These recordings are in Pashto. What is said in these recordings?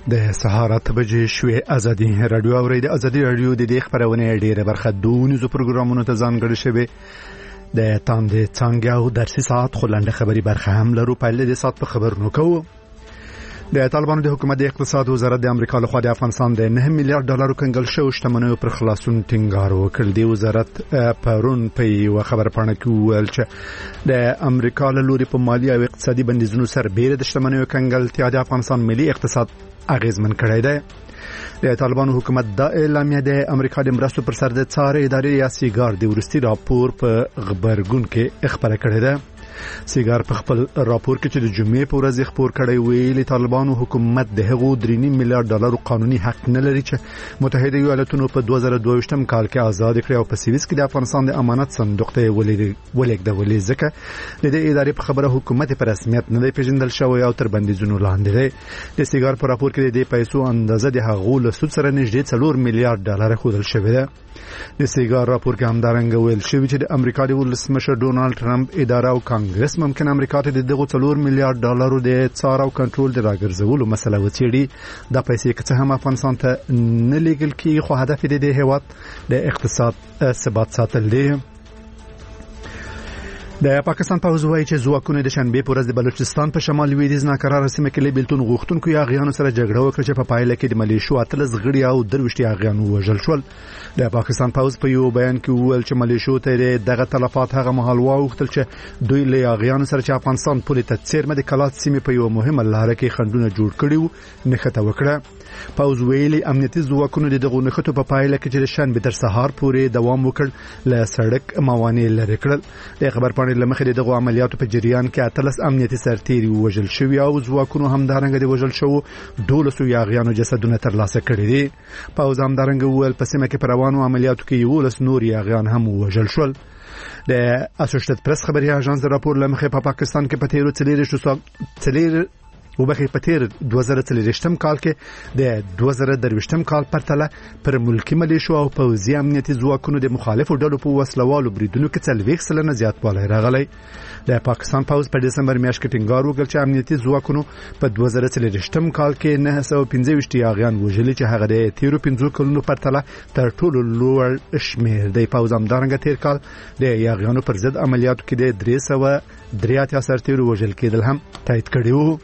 د سهار 8 بجې شوې ازادي رادیو اورید ازادي رادیو د دې خبرونه ډیره برخه دونیزو پروګرامونو ته ځانګړي شوی د تاندې څنګه او درسي ساعت خلنده خبري برخه هم لرو په لید ساعت په خبرونو کوو د طالبانو د حکومت د اقتصاد وزارت د امریکا له خوا د افغانستان د 9 میلیارډ ډالر کنګل شو شتمنیو پر خلاصون ټینګار وکړ. د وزارت پرون په یو خبر پاڼه کې ویل چې د امریکا له لوري په مالی او اقتصادي بندیزونو سره بیره د شتمنیو کنګل د افغانستان ملي اقتصاد اغیزمن کړی دی. د طالبانو حکومت د اعلامیه د امریکا د مرستو پر سر د څار ادارې یا سیګار د ورستي راپور په خبرګون کې خبره کړې ده. سیګار په خپل راپور کې چې د جمعې په ورځ خبر کړی ویلي طالبانو حکومت د هغو 3 میلیارډ ډالر قانوني حق نه لري چې متحده ایالاتونو په 2022 کال کې آزاد کړی او په سویس کې د افغانستان د امانت صندوق ته ولېږدولې ځکه د دې ادارې په خبره حکومت په رسمیت نه دی پیژندل شوی او تر بندیزونو لاندې دی. د سیګار په راپور کې د پیسو اندازه د هغو له سود سره نږدې 4 میلیارډ ډالر ښودل شوی دی. د سیګار راپور کې همدارنګه ویل شوی چې د امریکا د ولسمشر ډونالد ټرمپ اداره او کانګرس ممکن امریکا ته دغه 4 میلیارډ ډالر د څار او کنټرول د راګرځولو مسله وڅېړي. د پیسې که هم افغانستان ته نه لیږل کیږي خو هدف یې د هیواد د اقتصاد ثبات ساتل دی. د پاکستان پوځ وايي چې ځواکونه د شنبه په ورځ د بلوچستان په شمال لویدیځ ناکراره سیمه کې لیبلتون غوښتونکو یاغیانو سره جګړه وکړه چې په پایله کې د ملیشو 13 غړي او 23 یاغیان وژل شول. د پاکستان پوځ په یو بیان کې وویل چې ملیشو ته دغه تلفات هغه مهال واوښتل چې دوی له یاغیانو سره چې افغانستان پولې ته څیرمه د کلات سیمه په یو مهمه لار کې خندونه جوړ کړي وو نښته وکړه. پوځ ویلي امنیتي ځواکونو دغه نښتو په پایله کې چې شنبه تر سهار پورې دوام وکړ له سړک موانع لري کړل. د خبر پاڼې لمخې دغه عملیاتو په جریان کې 13 امنیتي سرتیري وژل شوی او ځواکونو هم دارنګ د وژل شو 12 یاغیانو جسدونه ترلاسه کړي دي. پوځ هم دارنګ ویل په سیمه کې روانو عملیاتو کې 11 نور یاغیان هم وژل شول. د اسوسییټډ پریس خبري اژانس د راپور لمخې په پاکستان کې په تیرو په تیر 2023 کال کې د 2023 کال پرتله پر ملکی ملیشو او پوځي امنیتي ځواکونو د مخالفو ډلو په وسلوالو بریدونو کې 40% زیاتوالی راغلی. د پاکستان پوځ په دسمبر میاشت کې ټینګار وکړ چې امنیتي ځواکونو په 2023 کال کې 925 یاغیان وژلي چې هغه د تیرو 15 کلونو پرتله تر ټولو لوړ شمیر دی. پوځ هم دارنګه تیر کال د یاغیانو پر ضد عملیاتو کې د 383 سرتیرو وژل کېدل هم تایید کړي وو.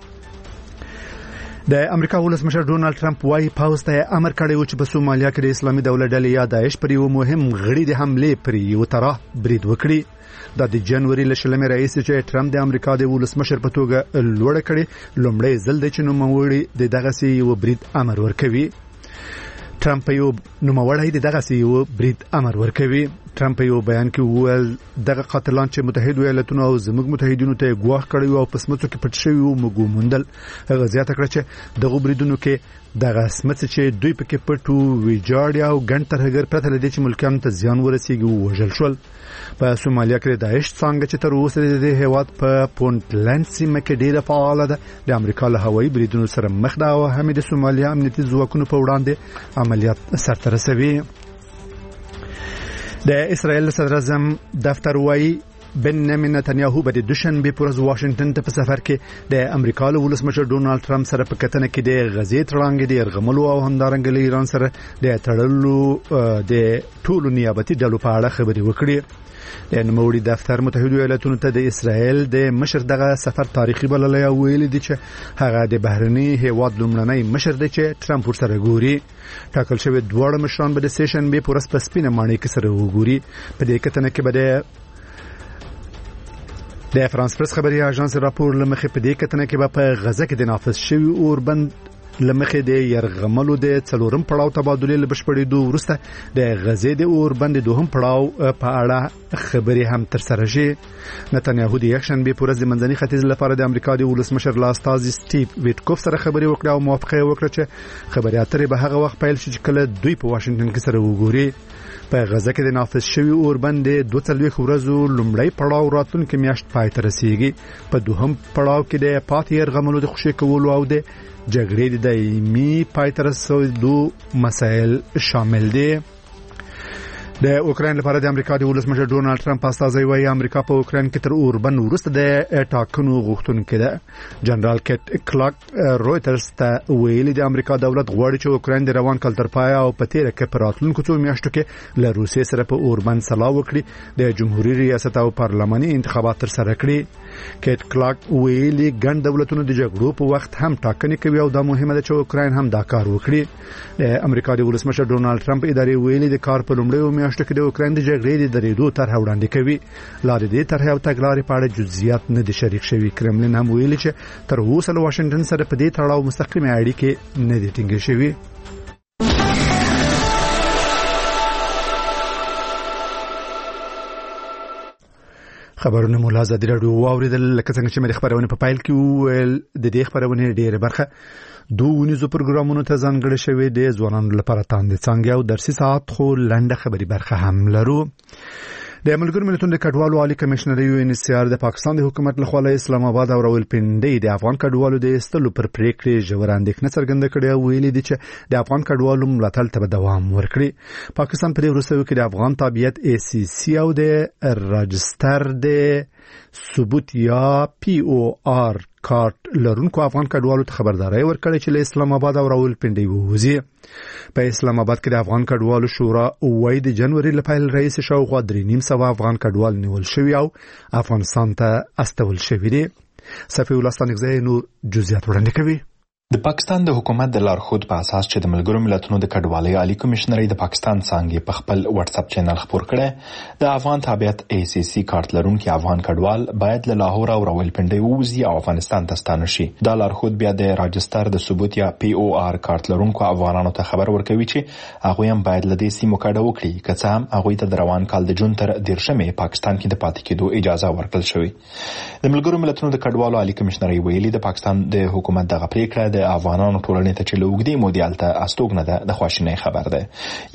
د امریکا ولسمشر ډونالد ټرمپ وايي پوځ ته امر کړی و چې په سومالیا کې د اسلامي دولت ډلې یا داعش پر یو مهم غړي د حمله پر یو طرح برید وکړي. د جنوري له شلمې رئیس چې ټرمپ د امریکا د ولسمشر په توګه لوړ کړي لومړی ځل د چینو نوموړي د دغه سی یو برید امر ورکوي. ټرمپ یو نوموړی د دغه سی یو برید امر ورکوي. ټرمپ یو بیان کې وویل دغه قاتلان چې متحده ایالاتونو او زموږ متحدینو ته ګواښ کړی او په سمڅو کې پټ شوی او موږ موندل. هغه زیاته کړه چې دغه بریدونو کې دغه سمڅ چې دوی پکې پټو ویجاړ او ګڼ ترهګر پرته لدی چې ملکانو ته زیان ورسیږي او وژل شول. په سومالیا کې داعش څنګه چې تر اوسه د هیواد په پونټلند سیمه کې ډیره فعال ده د امریکا له هوایي بریدونو سره مخ ده او هم د سومالیا امنیتي ځواکونو په وړاندې عملیات سرته رسوي. د اسرائیل صدر اعظم دفتر وايي بنیامین نتنیاهو به د دوشنبه پر ورځ واشنگټن ته په سفر کې د امریکا له ولسمشر ډونالد ټرمپ سره په کتنه کې د غزې تړانګې د يرغملو او همدارنګه له ایران سره د تړلو د ټولو نیابتي ډلو په اړه خبرې وکړي. د نوموړي دفتر متحده ایالاتونو ته د اسرائیل د مشر دغه سفر تاریخي بللی او ویلي دي چې هغه د بهرني هیواد لومړنی مشر دی چې ټرمپ ورسره ګوري. ټاکل شوی دواړه مشران به د سیشنبه پر ورځ په سپینه ماڼۍ کې سره وګوري. په دې کتنه کې به د فرانس پریس خبري اژانس راپور لمخې په دې کتنه کې به په غزه کې د نافذ شوی اوربند لمخې د يرغملو د څلورم پړاو تبادله لبشپړېدو وروسته د غزې د اوربند دوهم پړاو په اړه خبري هم تر سره شي. نتنیاهو د یکشنبه په ورځ د منځني ختیځ لپاره د امریکا د ولسمشر لاستازي سټیو ویټکوف سره خبري وکړه او موافقه وکړه چې خبري اترې به هغه وخت پیل شي چې کله دوی په واشنگټن کې سره وګوري. په غزه کې د نافذ شوی اوربند د 42 ورځو لومړی پړاو راتلونکي میاشت پای ته رسیږي. په دوهم پړاو کې د پاتې يرغملو د خوشي کولو او د جګړې د دایمي پای ته رسیدو مسایل شامل دي. د اوکرين لپاره د امریکا د ولسمشر ډونالد ټرمپ استازي وايي امریکا په اوکرين کې تر اوربند وروسته د ټاکنو غوښتونکې ده. جنرال کټ کلاک رويټرز ته ویلي د امریکا دولت غواړي چې اوکرين د روان کال تر پای او په تیر کې پر راتلونکو څو میاشتو کې له روسیې سره په اوربند سلا وکړي د جمهوریت ریاست او پارلماني انتخابات تر سره کړي. کټ کلاک ویلي ګڼ دولتونو د جګړو په وخت هم ټاکنې کوي او دا مهمه ده چې اوکرين هم دا کار وکړي. د امریکا د ولسمشر ډونالد ټرمپ ادارې ویلي د کار په لومړیو میاشتو کې د اوکرين د جګړې د درېدو طرح وړاندې کوي. لارې دې طرح او تګلارې په اړه جزئیات نه دي شریک شوي. کرملین هم ویلي چې تر اوسه له واشنگټن سره په دې تړاو مستقیمه اړیکې نه دي ټینګې شوي. خبرونه مولا ازادي راډیو واوریدل. لکه څنګه چې مې خبرونه په پایل کې ویل د دې خبرونه ډېره برخه دوونیزو پروګرامونو ته ځانګړې شوې د ځوانانو لپاره تاندې څنګه او درسي ساعت خو لنډه خبري برخه هم لرو. د ملګرو ملتونو د کډوالو عالی کمشنر UNHCR د پاکستان د حکومت له خوا اسلام آباد او راولپنډي د افغان کډوالو د استلو پر پریکړې ژور اندېښنه څرګنده کړې او ویلي دي چې د افغان کډوالو ملاتړ ته دوام ورکړي. پاکستان په دې وروستیو کې د افغان تابعیت ACC او د راجستر د ثبوت یا POR کارت لرونکو افغان کډوالو ته خبرداري ورکړې چې له اسلام آباد او راولپنډي ووزي. په اسلام آباد کې د افغان کډوالو شورا وایي د جنوري لپاره رئیس شاوخوا 3.5 افغان کډوال نیول شوی او افغانستان ته استول شوی دي. صفي ولستانګزی نور جزئیات وړاندې کوي. د پاکستان د حکومت د لارښود په اساس چې د ملګرو ملتونو د کډوالۍ عالی کمشنري د پاکستان څنګه په خپل واتس اپ چینل خبر کړي د افغان تابعیت ACC کارت لرونکي افغان کډوال باید له لاهور او راولپنډي ووزي او افغانستان ته ستانه شي. دا لارښود بیا د راجستر د ثبوت یا POR کارت لرونکو افغانانو ته خبر ورکوي چې هغه هم باید له دې سیمو کډه وکړي که څه هم هغه ته د روان کال د جون تر 13 پاکستان کې د پاتې کېدو اجازه ورکړل شوې. د ملګرو ملتونو د کډوالو عالی کمشنري ویلي د پاکستان د حکومت دغه پریکړه د افغانانو ټولنې ته چې لوګدي مودیالته استوګنه ده د خواشینۍ خبر ده.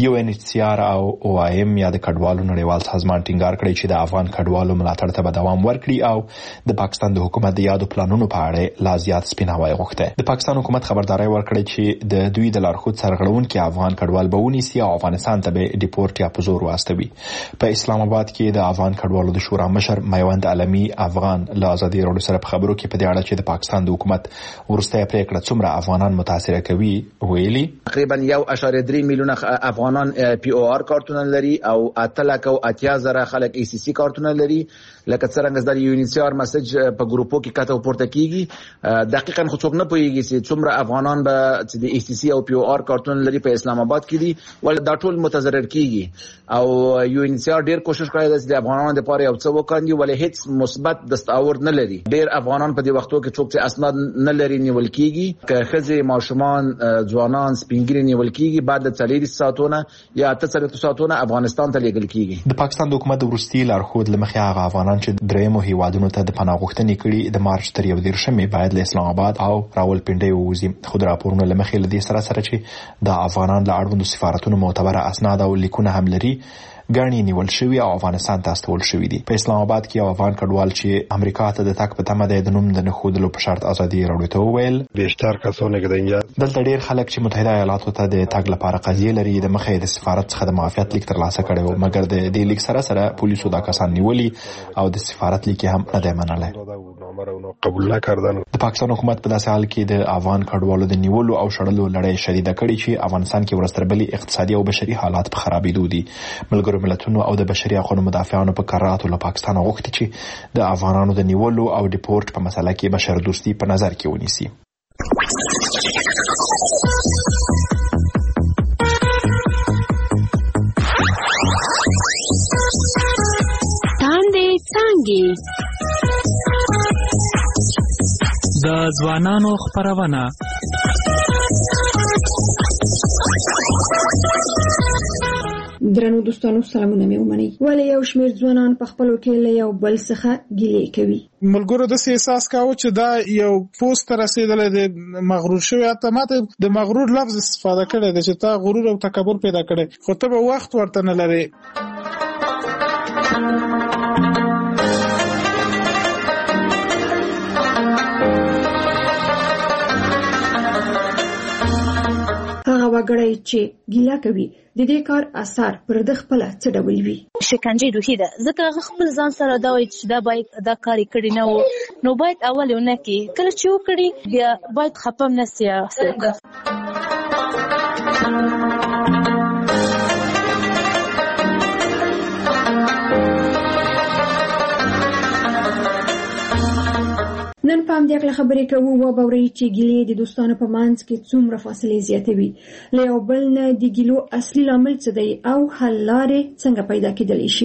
UNHCR او OIM یا د کډوالو نړیوال سازمان ټینګار کړی چې د افغان کډوالو ملاتړ ته دوام ورکړي او د پاکستان د حکومت د یادو پلانونو په اړه لا زیات سپیناوی غوښته. د پاکستان حکومت خبرداري ورکړي چې د دوی د لارښود سرغړونکي افغان کډوال به ونیسي او افغانستان ته به ډیپورت یا په زور واستوي. په اسلام آباد کې د افغان کډوالو د شورا مشر میوند علمي افغان له ازادي راډیو سره په خبرو کې په دې اړه چې د پاکستان د حکومت ورسته پریکړه څومره افغانان متاثر کوي ویلي تقریبا 1.3 میلیون افغانان POR کارتونه لري او 8,000 خلک ACC کارتونه لري. لکه څنګه د UNHCR میسج په ګروپو کې کاته پورته کیږي. دقیقاً خو څوک نه پوهیږي چې څومره افغانان به چې د ACC او POR کارتونه لري په اسلام آباد کې دي ول دا ټول متضرر کیږي. او UNHCR ډیر کوشش کوي چې د افغانانو لپاره یو څه وکړي ولې هیڅ مثبت دستاورد نه لري. ډیر افغانان په دې وختو کې څوک چې اسناد نه لري نیول کیږي. که خزه ماشومان ځوانان سپینګری نیول کیږي بعد د 40 ساعتونه یا 8 ساعتونه افغانستان ته لیږل کیږي. د پاکستان د حکومت د ورستي لارښود لمخې هغه افغانان چې درېمو هیوادونو ته د پناه غوښتنې کړي د مارچ تر 11 باید له اسلام آباد او راولپنډي ووزي. خو د راپورونو لمخې لدې سره چې د افغانان له اړوندو سفارتونو معتبره اسناد او لیکونه هم لري ګڼي نیول شوی او افغانستان ته استول شوی دي. په اسلام آباد کې یو افغان کډوال چې امریکا ته د تک په تمه د نوم د نخودلو په شرط ازادي راوړی ته ویل بیشتر کسانه که اینجا دلته ډیر خلک چې متحده ایالاتو ته د تګ لپاره قضیه لري د مخې د سفارت څخه د معافیت لیک ترلاسه کړي او مګر د دې لیک سره پولیسو دا کسان نیولي او د سفارت لیک هم نه دی منلی. قبول نکردن. د پاکستان حکومت په داسې حال کې د افغان کډوالو د نیولو او شړلو لړۍ شدیده کړي چې افغانستان کې ورستربلي اقتصادي او بشري حالات په خرابېدو دي. ملګرو ملتونو او د بشري حقوقو مدافعانو په قراراتو له پاکستان غوښتي چې د افغانانو د نیولو او ډیپورت په مسله کې بشر دوستي په نظر کې ونیسي. تاندې څنګه د ځوانانو خبرونه درنو دوستانو سلامونه مې ومنئ. ولې یو شمېر ځوانان په خپلو کې له یو بل څخه ګیلې کوي؟ ملګرو داسې احساس کاوه چې دا یو پوسټ ته رسېدلی دی مغرور شوی. حتی ماته د مغرور لفظ استفاده کړی دی چې تا غرور او تکبر پیدا کړی خو ته به وخت ورته نه لرې. وګړی چې ګیله کوي د دې کار اثر پر د خپل څه ډول وي. شکنجه روحي ده، ځکه خپل ځان سره دا وایي چې دا باید دا کار کړی نه و، نو باید اول ونه کې کله چې وکړي بیا باید خپم نه سي. نن په همدې اړه خبرې کوو او باوري چې ګیلې د دوستانو په منځ کې څومره فاصلې زیاتوي، له یو بل نه د ګیلو اصلي لامل څه دی او حل لارې څنګه پیدا کېدلی شي.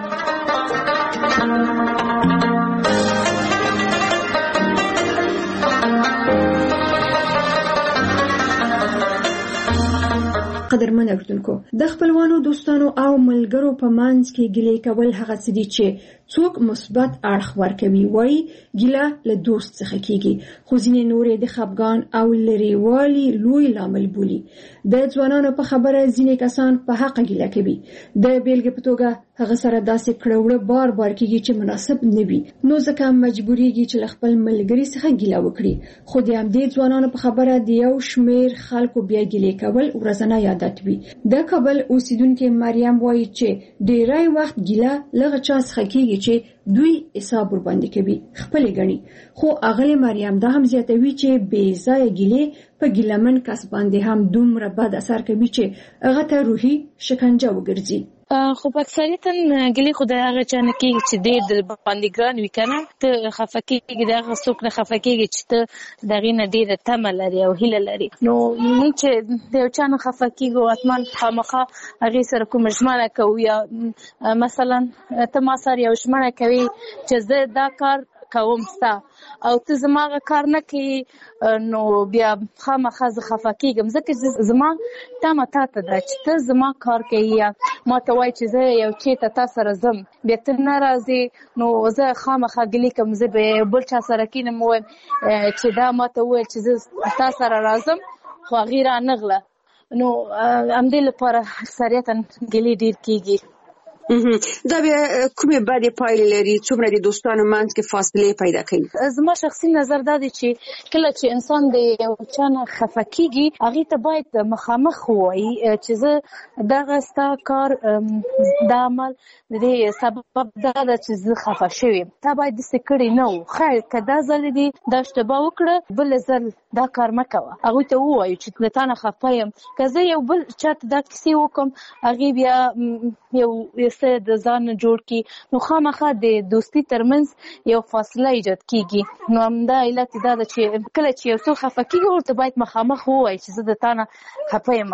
قدرمن اوریدونکو، د خپلوانو دوستانو او ملګرو په منځ کې ګیلې کول هغه څه دي چې څوک مثبت اړخ ورکوي، وایي ګیله له دوست څخه کیږي، خو ځینې نورې د خپګان او لرېوالي لوی لامل بولي. د ځوانانو په خبره ځینې کسان په حق ګیله کوي، د بیلګې په توګه هغه سره داسې کړه بار بار کیږي چې مناسب نه وي، نو ځکه مجبوریږي چې خپل ملګری څخه ګیله وکړي. خو د همدې ځوانانو په خبره د یو شمیر خلکو بیا ګیلې کول ورځنی عادت وي. د کابل اوسیدونکې مریم وایي چې ډیری وخت ګیله لغه چا څخه کیږي چې دوی حساب ورباندې کوي، خپل غني. خو اغلی مریم دا هم زیاتوي چې بې ځای ګیلې په ګیلمن کس باندې هم دومره بد اثر کوي چې هغه ته روحي شکنجه وګرځي. خو په اکثریتا ګیلې خو د هغه چا نه کېږي چې ډېر د باندې ګران وي که نه، ته خفه کېږي، د هغه څوک نه خفه کېږي چې ته د هغې نه ډېره تمه لري او هیله لري. نو موږ چې د یو چا نه خفه کېږو حتما خامخا هغې سره کومه ژمنه کوو، یا مثلا ته ما سره یو ژمنه کوي چې زه دا کار کوم ستا او ته زما هغه کار نه کوي، نو بیا خامخا زه خفه کېږم، ځکه زما تمه تا ته ده چې ته زما کار کوي، یا ما ته وایي چې زه یو چېرته تا سره ځم بیا ته نه راځې، نو زه خامخا ګیلې کوم. زه به بل چا سره کېنم ووایم چې دا ما ته وویل چې زه تا سره راځم خو هغې رانغله، نو همدې لپاره اکثریتا ګیلې ډېر کېږي. دا بیا کومې بدې پایلې لري، څومره د دوستانو منځ کې فاصلې پیدا کوي؟ زما شخصي نظر دا دی چې کله چې انسان د یو چا نه خفه کېږي هغې ته باید مخامخ ووایي چې زه دغه ستا کار دا عمل د دې سبب دا ده چې زه خفه شوې یم، تا باید داسې کړې نه و، خیر که دا ځل دې دا اشتباه وکړه بل ځل دا کار مه کوه. هغوی ته ووایو چې له تا نه خفه یم، که زه یو بل چا ته دا کیسې وکړم هغې بیا یو د ځان جوړ کی، نو خامخا د دوستی ترمنځ یو فاصله ایجاد کیږي. نو همدا علت دا ده چې کله چې یو څوک خفه کیږي ورته باید مخامخ ووایي چې زه د تا نه خفه یم.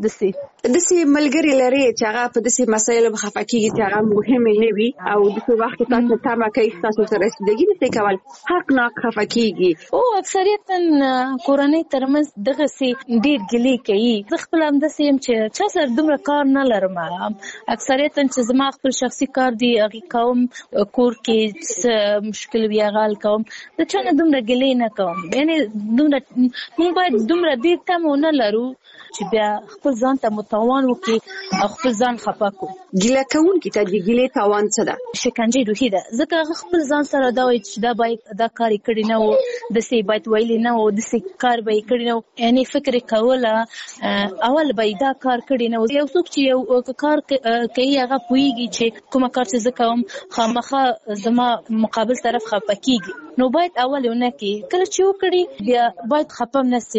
داسې ملګري لري چې هغه په داسې مسایلو خفه کېږي چې هغه مهمې نه وي او داسې وخت کې تاسو تمه کوي تاسو ته رسیدګي نشئ کول، حقناک خفه کېږي. او اکثریتا کورنۍ ترمنځ دغسې ډېر ګیلې کوي. زه خپله همداسې یم چې چا سره دومره کار نه لرم، اکثریتا چې زما خپل شخصي کار دی هغې کوم، کور کې څه مشکل وي هغه حل کوم، د چا نه دومره ګیلې نه کوم. یعنې دومره موږ باید دومره ډېر تمه ونه لرو چې بیا خپل ځان ته متوان وکړي او خپل ځان خفه کړو. ګیله کوونکي ته د ګیلې تاوان څه ده؟ شکنجه روحي ده، ځکه هغه خپل ځان سره دا وایي چې دا باید دا کار یې کړی نه و، داسې باید ویلي نه و، داسې کار به یې کړی نه و، یعنې فکر یې کوله اول به یې دا کار کړی نه و. یو څوک چې یو کار کوي هغه پوهېږي چې کومه کار چې زه کوم خامخا زما مقابل طرف خفه کېږي، نو باید اول ونه کې کله چې وکړي بیا باید خفه نه سي.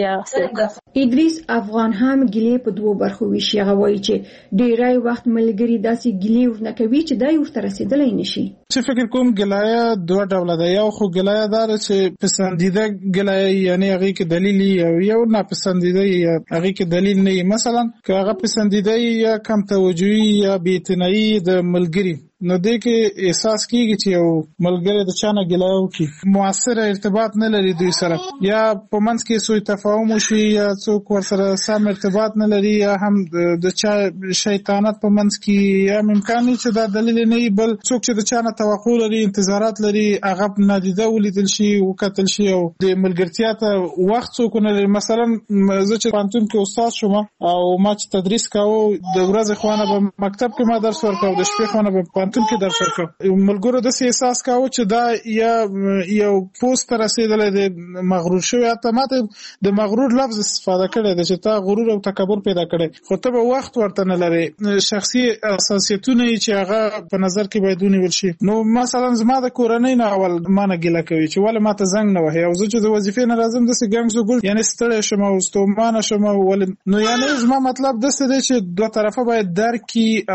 ادریس افغان هم ګیلې په دوو برخو ویشي. هغه وایي چې ډیری وخت ملګري داسې ګیلې ورنه کوي چې دا یې ورته رسېدلی نشي. چې فکر کوم ګیلایه دوه ډوله ده، یو خو ګیلایه دا ده چې پسندیده ګیلایه یعنې هغې کې دلیل او یو ناپسندیده هغې کې دلیل نه وي. مثلا که هغه پسندیده یا کم توجهي یا بې اعتنایي د ملګري، نو دې کې احساس کیږي چې یو ملګری د چا نه ګیله وکړي، مؤثر ارتباط نه لري دوی سره، یا په منځ کې سوء تفاهم وشي، یا څوک ورسره سم ارتباط نه لري، یا هم د چا شیطانت په منځ کې، یا امکان وي چې دا دلیل نه وي، بل څوک چې د چا نه توقع لري، انتظارات لري، هغه نادیده ولیدل شي، وکتل شي او د ملګرتیا ته وخت څوک نه لري. مثلا زه چې پوهنتون کې استاد شوم او ما چې تدریس کاوه، د ورځې خوانه به مکتب کې ما درس ورکاوه، د شپې خوانه به پوهنتون کې درس وکړ ملګرو د احساس کاوه چې دا یو پوسټ رسیدلې د مغرور شوی ته ماته د مغرور لفظ استفاده کړي د چې تا غرور او تکبر پیدا کړي خو ته به وخت ورته نه لري شخصي اساسیتونه چې هغه په نظر کې باید ونیول شي نو مثلا زما د کورنۍ نه اول مانه ګیله کوي چې ولې ماته زنګ نه وهي او زه چې د وظیفې نه راځم د سګنګ سګول یعنی ستړی شم او ستومانه شم ولې نو یعنی زما مطلب د څه دی چې دوه طرفه باید درک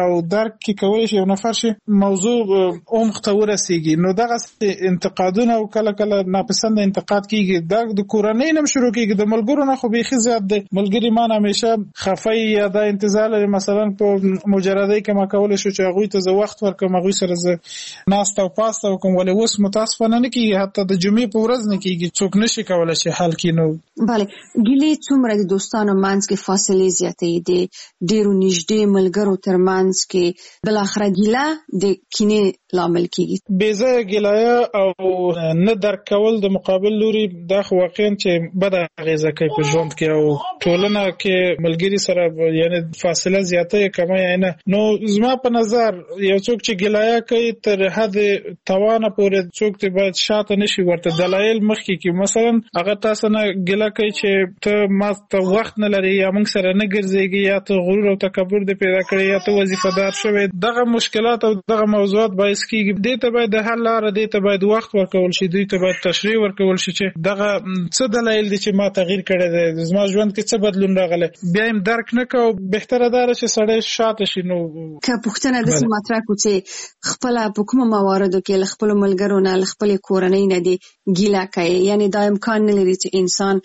کی کولای شي یو نفر شي موضوع عمق ته ورسیږي نو دغه انتقادونه او کله کله ناپسند انتقاد کیږي د کورنۍ نم شروع کیږي د ملګرو نه خو به زیات دی ملګری مان همیشه خفای یا د انتظار لري مثلا په مجردی کې ما کول شو چې هغه ته زه وخت ورکوم هغه سره زه ناست او پاست او کوم ولې اوس متاسفانه نه کیږي حتی د جمعې په ورځ نه کیږي څوک نشي کولای شي حل کینو bale ګیلې څومره د دوستانو منځ کې فاصله زیاتې دي ډیرو نږدې ملګرو ترمنځ کې بل اخر ګیله د کینې لامل کیږي بیزه ګیله او نه درک کول د مقابل لوري د واقعا چې بد اغیزه کوي په ژوند کې او ټولنه کې ملګری سره یعنی فاصله زیاته کمه نه نو زما په نظر یو څوک چې ګیله کوي تر حد توانه پورې څوک ته باید شاته نشي ورته دلایل مخکې کې مثلا هغه تاسو نه ګیله کوي چې ته ما ته وخت نه لري یا موږ سره نه ګرځيږي یا ته غرور او تکبر دې پیدا کړی یا ته وظیفه دار شوی دغه مشکلات او دغه موضوعات باعث کیږي دې ته باید د حل لار دې ته باید وخت ورکول شي دې ته باید تشریح ورکول شي چې دغه څه دلایل دي چې ما تغییر کړی دی زما ژوند کې څه بدلون راغلی بیا هم درک نه کو بهتره ده چې سړی شاته شي نو که پوښتنه د سماترا کو چې خپل په کومه مواردو کې خپل ملګرو نه خپل کورنۍ نه دي ګیله کوي یعنی دا امکان نه لري چې انسان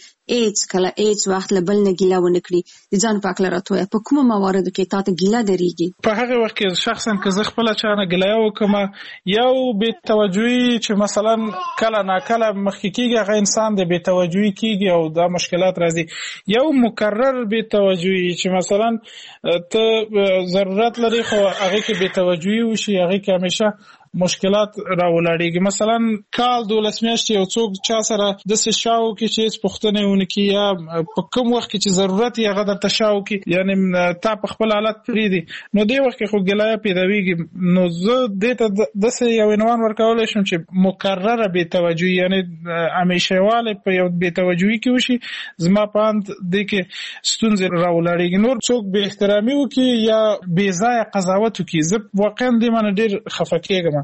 هیڅ وخت له بل نه ګیله ونه کړي د ځان پاک لراتوي په کومه مواردو کې تاسو ګیله دريږي په هغه وخت کې شخصا که زه خپل چانه ګیله وکم یو بے توجهي چې مثلا کله ناکله مخکې کیږي هغه انسان د بے توجهي کیږي او دا مشکلات راځي یو مکرر بے توجهي چې مثلا ته ضرورت لري خو هغه کې بے توجهي وشي هغه کې همیشه مشکلات راولاړيږي مثلا کال 12 میاشتې یو څوک چا سره د شاو کې چې پښتنه ونکي یا په کوم وخت کې چې ضرورت یې هغه د تشاو کې یعنی تا په خپل حالت پری دي نو دی وخت کې خو ګلای پیداویږي نو زه د ته یو عنوان ورکول شم چې مکرره بے توجهي یعنی همیشهواله په یو بے توجهي کې وشي زما پاند د کې ستونزې راولاړيږي نور څوک به احترامي وکي یا بے ځای قضاوت وکي زه واقعا دې من ډیر خفه کېږم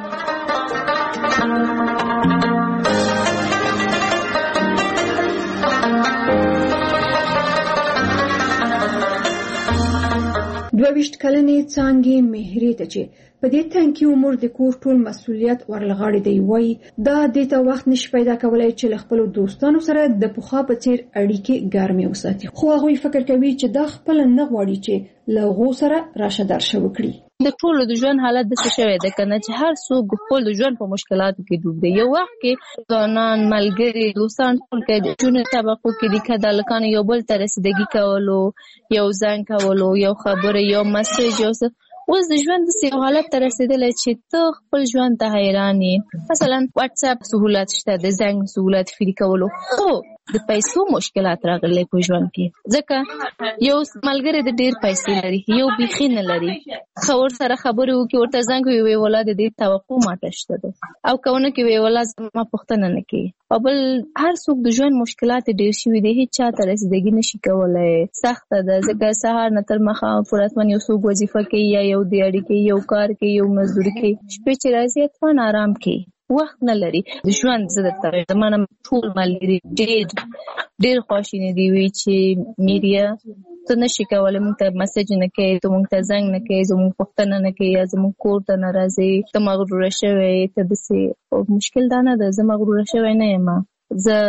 دوه کلنې څانګې مهرې ته چې په دې تنکي عمر د کور ټول مسؤلیت ورلغاړي دی وای دا د ته وخت نش پیدا کولای چې خپل دوستانو سره د پوخا په څیر اړیکې ګرمي وساتي خو هغه فکر کوي چې دا خپل نه غواړي چې له غو سره راشه درشه وکړي د ټولو د ژوند حالت د څه شوی د کنه چې هر څوک خپل د ژوند په مشکلاتو کې ډوب دی یو وخت کې ځوانان ملګری دوستان ټول کې د ژوند طبقو کې د کډالکان یو بل تر رسیدګي کولو یو ځان کولو یو خبره یو میسج یو اوس د ژوند د سیو حالت تر رسیدلې چې ته خپل ژوند ته حیران یې مثلا واتس اپ سہولت شته د زنګ سہولت فری کولو خو د پیسو مشکلات راغلي په ژوند کې ځکه یو ملګری د ډیر پیسې لري یو بيخي نه لري خبر سره خبرو کې ورته زنګ وی ولادت دې توقع ماته شته او کونه کې وی ولادت ما پښتنه نه کوي او بل هر څوک د ژوند مشکلات ډیر شي دی هیڅ چاته رسیدګي نشي کولای سخت ده ځکه سهار نه تر مخه پوراتمن یو څوک وظیفه کوي یا یو دیاړي کوي یو کار کوي یو مزدوري کوي شپې چې راځي اتفان آرام کوي وخت نه لري د ژوند زده تر زمانه ټول ملګری ډېر خوشینه دی وی چې میډیا ته نشي کولای موږ ته میسج نه کوي ته موږ ته زنګ نه کوي زموږ پښتنه نه کوي زموږ کور ته ناراضي ته مغرور شوی ته دسه مشکل دا نه ده زه مغرور شوی نه یم زه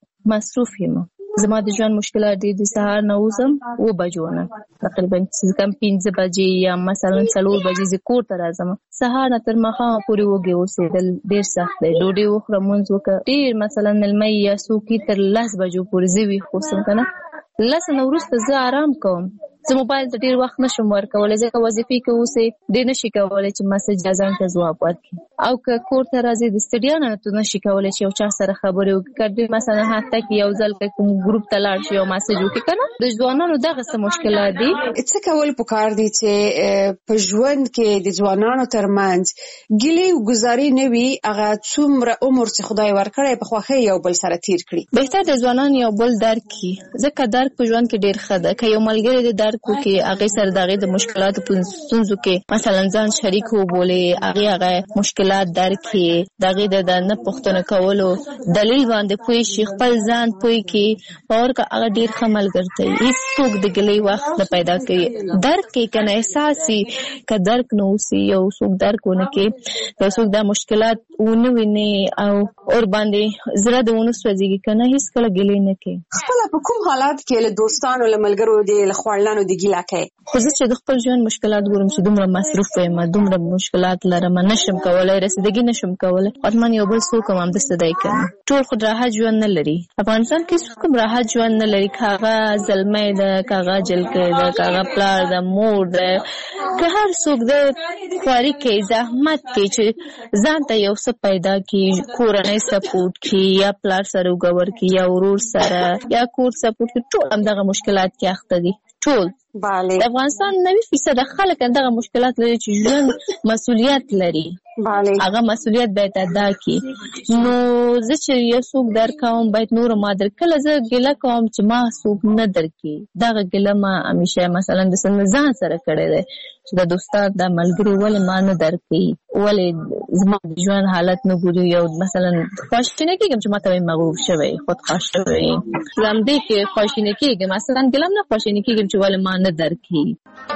مصروف یم زما د ژوند مشکلات دي د سهار نه وزم و بجونه تقریبا کم 5 بجې یا مثلا 4 بجې ز کور ته راځم سهار نه تر مخه پورې وګي اوسېدل ډیر سخت دی ډوډۍ وخوره مونږ وکړه ډیر مثلا ملمي یا سوکي تر 10 بجو پورې زوي خوسم کنه لسه نو ورسته زه آرام کوم زه موبایل ته ډیر وخت نشم ورکولای ځکه وظیفې کې اوسې ډیر نشي کولای چې میسج ځان ته جواب ورکړي او که کور ته راځي د ستړیا نه ته نشي کولای چې یو چا سره خبرې وکړي کړي مثلا حتی کې یو ځل کوم ګروپ ته لاړ شي او میسج وکړي کنه د ځوانانو دغه څه مشکلات دي. څه کول پکار دي چې په ژوند کې د ځوانانو ترمنځ ګلې او گزاري نه وي هغه څومره عمر چې خدای ورکړي په خوخه یو بل سره تیر کړي. بهتر د ځوانان یو بل درک کړي ځکه درک په ژوند کې ډیر ښه ده. که یو ملګری د درک وکړي هغه سره دغه د مشکلاتو په ستونزو کې مثلا ځان شریک وبولي هغه مشکلات درک کړي دغه د نه پوښتنه کولو دلیل باندې پوي شي خپل ځان پوي کې اور کا هغه ډیر ښه ملګری هیڅ څوک د ګلې وخت نه پیدا کوي درک کې کنه احساسي که درک نو سي یو څوک درک ونه کې یو څوک د مشکلات ونه ویني او اور باندې زړه د ونه سوځي کنه هیڅ کله ګلې نه کوي. خپل په کوم حالات کې له دوستانو له ملګرو دي له خپلانو د ګیلا کوي؟ خو زه چې د خپل ژوند مشکلات ګورم چې دومره مصروف یم دومره مشکلات لرم نشم کولای رسیدګي نشم کولای حتما یو بل څوک هم د ستدای کوي. ټول خو راحت ژوند نه لري. افغانستان کې څوک راحت ژوند نه لري. کاغه زلمه ده کاغه جلکه ده کاغه پلار ده مور ده که هر څوک د خواري کې زحمت کې چې ځان ته یو څه پیدا کړي کورنۍ سپورټ کې یا پلار سره وګور کې یا ورور سره یا کور سپورټ کې ټول هم دغه مشکلات کې اخته دي ټول. بله د افغانستان 90% خلک دغه مشکلات لري چې ژوند مسؤلیت لري. بله هغه مسؤلیت باید ادا کړي. نو زه چې یو څوک درکوم باید نور ما درکله زه ګیله کوم چې ما څوک نه درکړي دغه ګیله ما همیشه مثلا د ځان سره کړی دی چې د دوستان د ملګري ولې ما نه درکړي ولې زما د ژوند حالت نه ګوري یو مثلا خواشینه کېږم چې ما ته مغرور شوی خودخواه شوی زم دې کې خواشینه کېږم مثلا ګیله نه خواشینه کېږم چې ولې ما نه درکړي.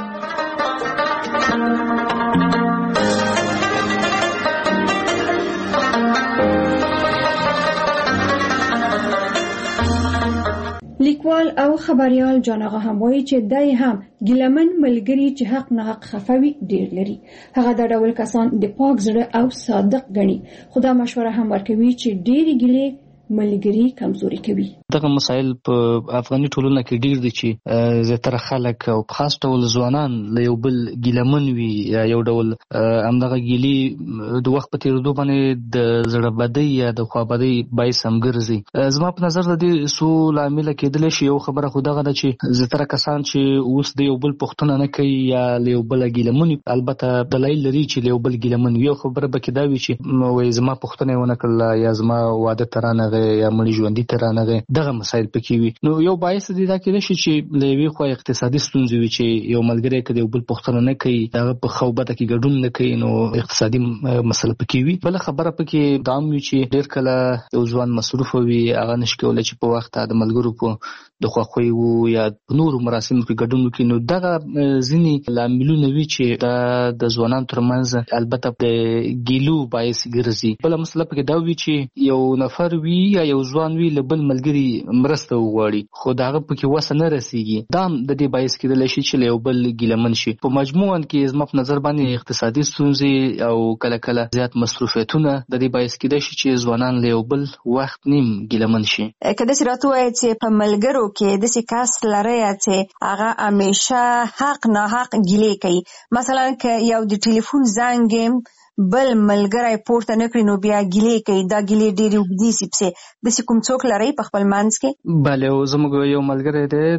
لیکوال او خبريال جان آغا هم وایي چې دای هم ګیلمن ملګری چې حق نه حق خفوي ډیر لري. هغه د ډول کسان د پاک زړه او صادق غني. خدا مشوره هم ورکوي چې ډیر ګیلې ملګری کمزوري کوي. دغه مسایل په افغاني ټولنه کې ډیر دي چې زیاتره خلک او په خاص ډول ځوانان له یو بل ګیلمن وي یا یو ډول همدغه ګیلي د وخت په تیریدو باندې د زړه بدۍ یا د خوابدۍ باعث هم ګرځي. زما په نظر د دې څو لامله کېدلی شي. یو خبره خو دغه ده چې زیاتره کسان چې اوس د یو بل پوښتنه نه کوي یا له یو بله ګیلمن البته دلایل لري چې له یو بل ګیلمن وي. یو خبره به کې دا وي چې وایي زما پوښتنه یې ونه کړله یا زما واده ته رانغی یا مړي ژوندي ته رانغی دغه مسایل پکې وي. نو یو باعث دی دا کېدای شي چې له یوې خوا اقتصادي ستونزې وي چې یو ملګری که د یو بل پوښتنه نه کوي هغه په ښه او بده کې ګډون نه کوي نو اقتصادي مسله پکې وي. بله خبره پکې دا هم وي چې ډېر کله یو ځوان مصروفه وي هغه نشي کولی چې په وخت د ملګرو په د خوښیو یا نورو مراسمو کې ګډون وکړي. نو دغه ځینې لاملونه وي چې دا د ځوانانو ترمنځ البته د ګیلو باعث ګرځي. بله مسله پکې دا وي چې یو نفر وي یا یو ځوان وي له بل ملګري مرسته وغواړي خو د هغه پکې وسه نه رسیږي. دا هم د دې باعث کېدلی شي چې له یو بل ګیلمن شي. په مجموعاً کې زما په نظر باندې اقتصادي ستونزې او کله کله زیات مصروفیتونه د دې باعث کېدای شي چې ځوانان له یو بل وخت نیم ګیلمن شي. که داسې راته ووایې چې په ملګرو کې داسې کس لرئ چې هغه همیشه حق ناحق ګیلې کوي مثلا که یو د ټلیفون زنګ بل ملګری پورته نه کړي نو بیا ګیلې کوي دا ګیلې ډېرې اوږدې سي پسې داسې کوم څوک لرئ په خپل منځ کې؟ بله زموږ یو ملګری دی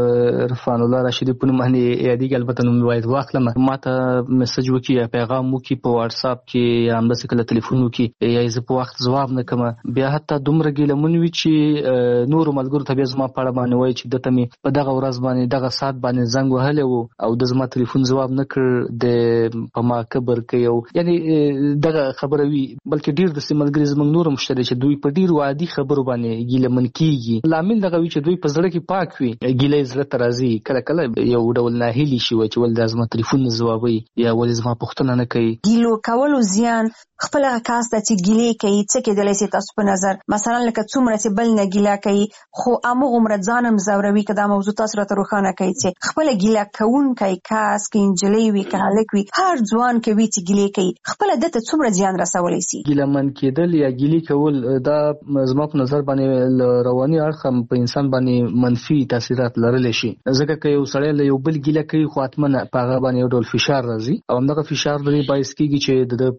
د رفان الله راشدي په نوم باندې یادېږي البته نوم باید واخلم ما ته میسج وکړي یا پیغام وکړي په واټساپ کې یا همداسې کله تلیفون وکړي یا زه په وخت ځواب نه کوم بیا حتی دومره ګیلمن وي چې نورو ملګرو ته بیا زما په اړه باندې وایي چې دته مې په دغه ورځ باندې دغه ساعت باندې زنګ وهلی و او د زما تلیفون ځواب نه کړ د په ما کبر کوي او یعنی دغه خبره وي. بلکې ډیر د ملګري زموږ نور مشتري چې دوی په ډیر عادي خبرو باندې ګیلمن کیږي. لامل دغه وي چې دوی په زړه کې پاک وي ګیلې زړه ته راځي کله کله یو ډول ناهیلي شي چې ول د زما تلیفون نه ځوابوي یا ول زما پوښتنه نه کوي. ګیلو کولو زیان خپل کاس ته چې ګیلې کوي څه کېدلی شي تاسو په نظر مثلا لکه څومره چې بل نه ګیله کوي خو هماغومره ځان هم ځوروي که دا موضوع تاسو راته روښانه کوي چې خپله ګیله کوونکی کس که نجلۍ وي که هلک وي هر ځوان کوي چې ګیلې کوي خپل دته څومره زیان رسولی سي؟ ګیلمن کېدل یا ګیلي کول دا زما په نظر باندې رواني اړخ په انسان باندې منفي تاثیرات لرلی شي، ځکه که یو سړی له یو بل ګیله کوي خو حتماً په هغه باندې یو ډول فشار راځي او همدغه فشار د دې باعث کېږي چې د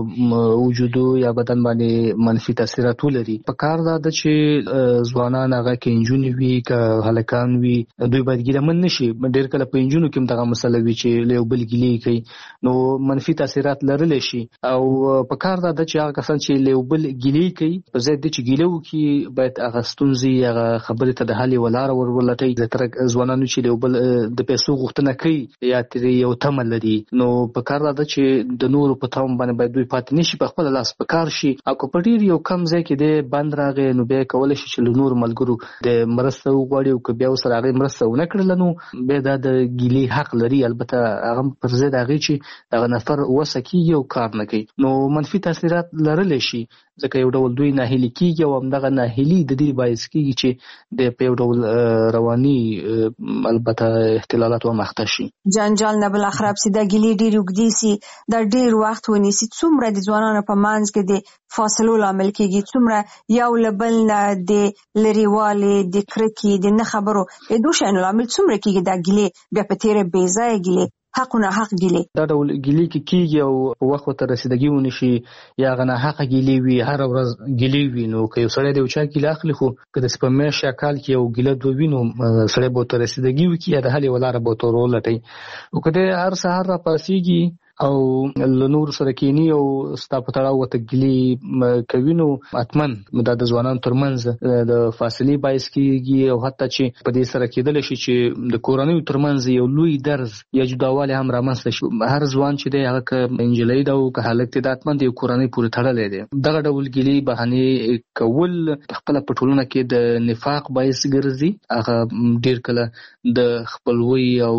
په وجودو یا بدن باندې منفي تاثیرات ولري. په کار دا ده چې ځوانان هغه کې نجونې وي که هلکان وي دوی باید ګیلمن نشي. ډېر کله په نجونو کې هم دغه مسله وي چې له یو بل ګیلې کوي نو منفي تاثیرات لرلی شي او په کار دا ده چې هغه کسان چې له یو بل ګیلې کوي په ځای د چې ګیله وکړي باید هغه ستونزې هغه خبرې ته د حل یوه لاره ورولټوي. زیاتره ځوانانو چې له یو بل د پیسو غوښتنه کوي یا ترې یو تمه لري نو په کار دا ده چې د نورو په تمه باندې باید دوی پاتې نشي، په خپل لاس په کار شي او که په ډېر یو کم ځای کې دی بند راغی نو بیا کولی شي چې له نورو ملګرو د مرسته وغواړي او که بیا ورسره هغې مرسته ونه کړله نو بیا دا د ګیلې حق لري، البته هغه پر ضد هغې چې دغه نفر وسه کېږي او کار نه کوي نو منفي تاثیرات لرلی شي، ځکه یو ډول دوی ناهیلي کېږي او همدغه ناهیلي د دې باعث کېږي چې د په یو ډول رواني البته اختلالات ومخته شي. جنجال نه بالاخره پسې دا ګیلې ډېرې اوږدې سي، دا ډېر وخت ونیسي، څومره د ځوانانو په منځ کې د فاصلو لامل کېږي، څومره یو له بل نه د لرېوالې د کرکې د نه خبرو د دو شیانو لامل څومره کېږي دا ګیلې بیا په تېره بې ځایه ګیلې حقونه حق ګیلې. دا ډول ګیلې کې کېږي او په وخت ورته رسیدګي ونشي یا هغه ناحقه ګیلې وي، هره ورځ ګیلې وي نو که یو سړی د یو چا ګیله اخلي خو که د په میاشت یا کال کې یو ګیله دوه وي نو سړی به ورته رسیدګي وکړي یا د حل یوه لاره به ورته ورولټوي. او که دی هر سهار راپاڅېږي او له نورو سره کینی او ستا په تړاو ورته ګیلې کوي نو حتما دا د ځوانانو ترمنځ د فاصلې باعث کېږي او حتی چې په دې سره کېدلی شي چې د کورنیو ترمنځ یو لوی درز یا جداوالی هم رامنځته شي. هر ځوان چې دی هغه که نجلۍ ده او که هلک دی دا حتما د یو کورنۍ پورې تړلی دی. دغه ډول ګیلې بهانې کول خپله په ټولنه کې د نفاق باعث ګرځي، هغه ډېر کله د خپلوۍ او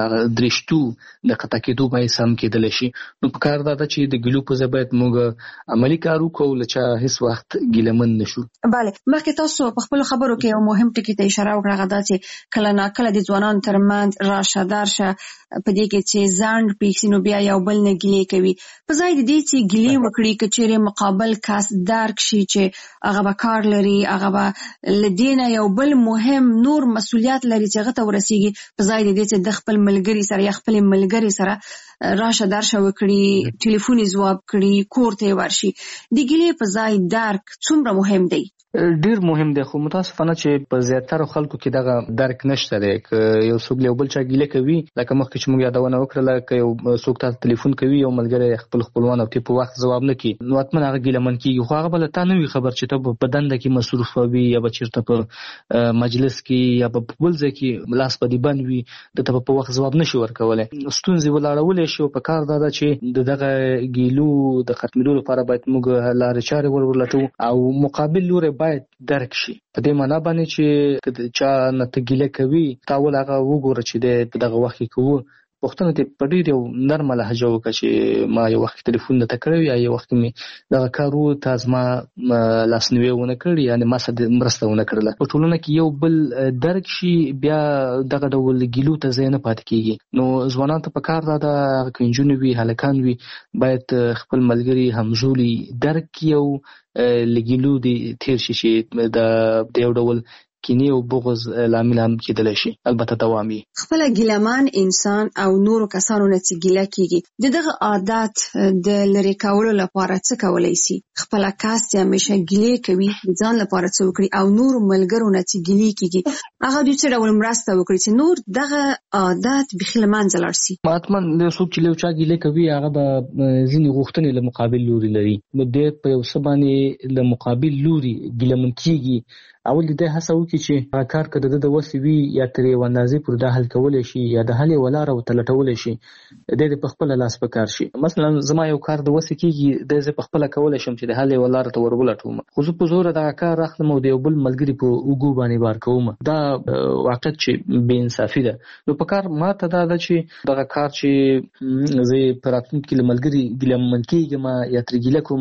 درشتو د قطع کېدو باعث هم کېدلی شي. نو په کار دا ده چې د ګیلو په ځای باید موږ عملي کار وکړو له چا هیڅ وخت ګیلمن نشو. بله، مخکې تاسو په خپلو خبرو کې یو مهم ټکي ته اشاره وکړه، هغه دا چې کله ناکله د ځوانانو ترمنځ راشه درشه په دې کې چې ځنډ پېښ شي نو بیا یو بل نه ګیلې کوي، په ځای د دې چې ګیلې وکړي که چیرې مقابل کس درک شي چې هغه به کار لري، هغه به له دې نه یو بل مهم نور مسؤلیت لري چې هغه ته ورسیږي، په ځای د دې چې د خپل ملګري سره یا خپلې ملګرې سره راشه درشه وکړي، ټلیفون یې ځواب کړي، کور ته یې ورشي. د ګیلې په ځای درک څومره مهم دی؟ ډیر مهم دی، خو متاسفانه چې په زیاتره خلکو کې دغه درک نشته دی. که یو څوک له یو بل چا ګیله کوي لکه مخکې چې موږ یادونه وکړله، که یو څوک ته تلیفون کوي یو ملګری خپل خپلوان او ته په وخت ځواب نه کړي نو حتما هغه ګیلمن کېږي، خو هغه به له تا نه وي خبر چې ته په دنده کې مصروف وي یا به چېرته په مجلس کې یا په بل ځای کې لاس په دې بند وي، د ته په وخت ځواب نشي ورکولی، ستونزې ولاړولی شي. او په کار دا ده چې د دغه ګیلو د ختمېدو لپاره باید موږ لارې چارې ولټوو او مقابل لوری باید درک شي. په دې معنا باندې چې چا نه ته ګیله کوي تا ول هغه وګوره چې د دغه وخت کې کوو پوښتنه ته په ډېر یو نرمه لهجه وکړه چې ما یو وخت تلیفون درته کړی یا یو وخت مې دغه کار و تا زما لاسنیوی ونه کړ یعنې ما سره مرسته ونه کړله. په ټولنه کې یو بل درک شي بیا دغه ډول ګیلو ته ځای نه پاتې کېږي. نو ځوانانو ته په کار دا ده هغه که نجونې وي هلکان وي باید خپل ملګري همزولي درک کړي او له ګیلو دې تېر شي چې د یو ډول کینې او بغض لامل هم کېدلی شي، البته دوامي. خپله ګیلهمن انسان او نورو کسانو نه چې ګیله کېږي د دغه عادت د لرې کولو لپاره څه کولی سي؟ خپله کس چې همیشه ګیلې کوي د ځان لپاره څه وکړي او نورو ملګرو نه چې ګیلې کېږي هغه دوی څه ډول مرسته وکړي چې نور دغه عادت بیخي له منځه لاړ سي؟ حتما څوک چې له یو چا ګیلې کوي هغه به ځینې غوښتنې له مقابل لوري لري، نو دی په یو څه باندې له مقابل لوري ګیلهمن کېږي. اول دې هڅه وکړي چې هغه کار که د ده د وسې وي یا تر یو اندازې پورې دا حل کولی شي یا د حل یوه لاره ورته لټولی شي، دی دې په خپله لاس په کار شي. مثلا زما یو کار د وسې کېږي دی زه په خپله کولی شم چې د حل یوه لاره ته ور ولټوم، خو زه په زوره دغه کار اخلم او د یو بل ملګري په اوږو باندې بار کوم، دا واقعیت چې بې انصافي ده. نو په کار ماته دا ده چې دغه کار چې زه په راتلونکي کې له ملګري ګیلهمن کېږم یا ترې ګیله کوم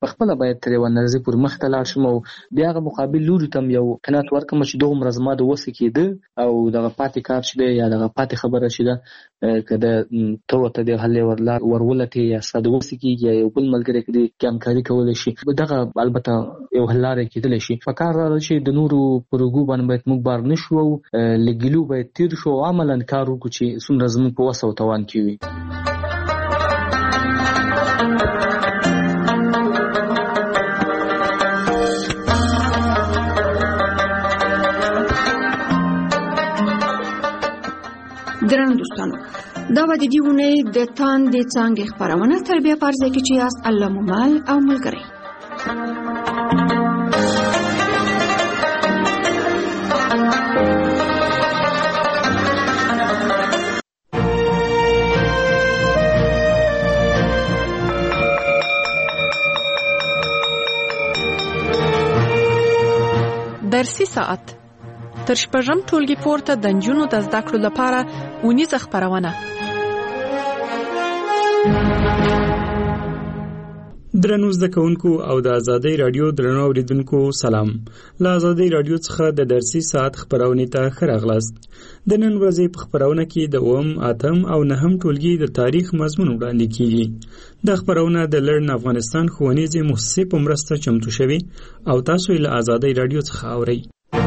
خپل باید تر یو اندازې پورې مخته لاړ شم او بیا هغه مقابل لوري ته یو قناعت ورکړم چې دومره زما د وسه کېده او دغه پاتې کار چې دی یا دغه پاتې خبره چې ده که د ته ورته د حل ورولټې یا ستا د وسه کېږي یا یو بل ملګری کې همکاري کولی شي دغه البته یو حل لاره کېدلی شي. په کار دا ده چې د نورو پر اوږو باندې باید موږ بار نه شو او له ګیلو باید تېر شو او عملاً کار وکړو چې څومره زموږ په وسه او توان کې وي. درنو دوستانو دا به د دې اونۍ د تاندې څانګې خپرونه تر بیا په ځای کې چې یاست الله مو مل او ملګری. درسي ساعت تر شپږم ټولګي پورته د نجونو د زده کړو لپاره اونیزه خپرونه. درنو زده کوونکو او د آزادۍ رادیو درنو اوریدونکو سلام. له آزادۍ رادیو څخه د درسي ساعت خپرونې ته ښه راغلاست. د نن ورځې په خپرونه کې د 8م، 8م او 9م ټولګي د تاریخ مضمون وړاندې کیږي. دا خپرونه د لرن افغانستان ښوونیزې مؤسسې په مرسته چمتو شوې او تاسو یې له آزادۍ رادیو څخه اورئ.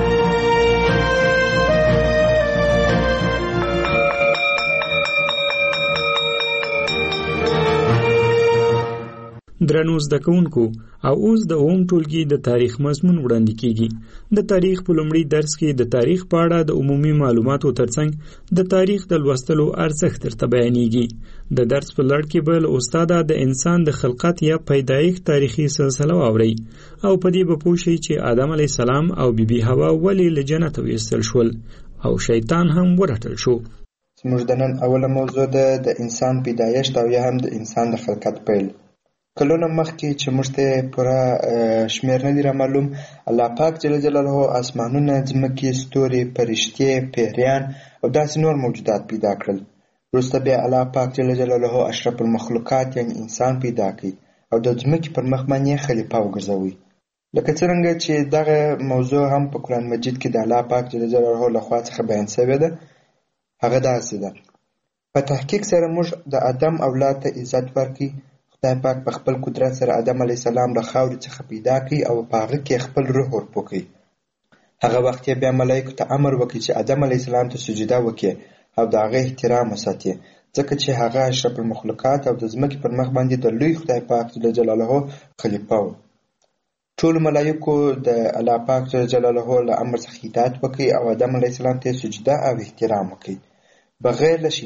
درنو زده کوونکو او اوس د 8م ټولګي د تاریخ مضمون وړاندې کیږي. د تاریخ په لومړي درس کې د تاریخ په اړه د عمومي معلوماتو ترڅنګ د تاریخ د لوستلو ارزښت درته بیانېږي. د درس په لړ کې به له استاده د انسان د خلقت یا پیدایښت تاریخي سلسله واورئ او په دې به پوه شئ چې آدم علیه السلام او بیبي حوا ولې له جنته ویستل شول او شیطان هم ورټل شو. زموږ د نن اوله موضوع ده د انسان پیدایښت او یا هم د انسان د خلقت پیل. کلونه مخکې چې موږ ته پوره شمېر نه دي رامعلوم، الله پاک جل جلاله اسمانونه، ځمکې، ستوري، فرشتې، پیریان او داسې نور موجودات پیدا کړل. وروسته بیا الله پاک جل جلاله اشرف المخلوقات یعنی انسان پیدا کړي او د ځمکې پر مخ باندې خلیفه وګرځوي. لکه څرنګه چې دغه موضوع هم په قرآن مجید کې د الله پاک جل جلاله لخوا څخه بیان شوې ده. هغه داسې ده: په تحقیق سره موږ د آدم اولاد ته عزت ورکړي. خدای پاک په خپل قدرت سره آدم علیه السلام له خاورې څخه پیدا کړي او په هغه کې خپل روح ورپوکړي. هغه وخت یې بیا ملایکو ته امر وکړي چې آدم علیه السلام ته سجده وکړي او د هغه احترام وساتي، ځکه چې هغه اشرف المخلوقات او د ځمکې پر مخ باندې د لوی خدای پاک جل جلاله خلیفه و. ټولو ملایکو د الله پاک جل جلاله له امر څخه اطاعت وکړي او آدم علیه السلام ته سجده او احترام وکړي بغیر له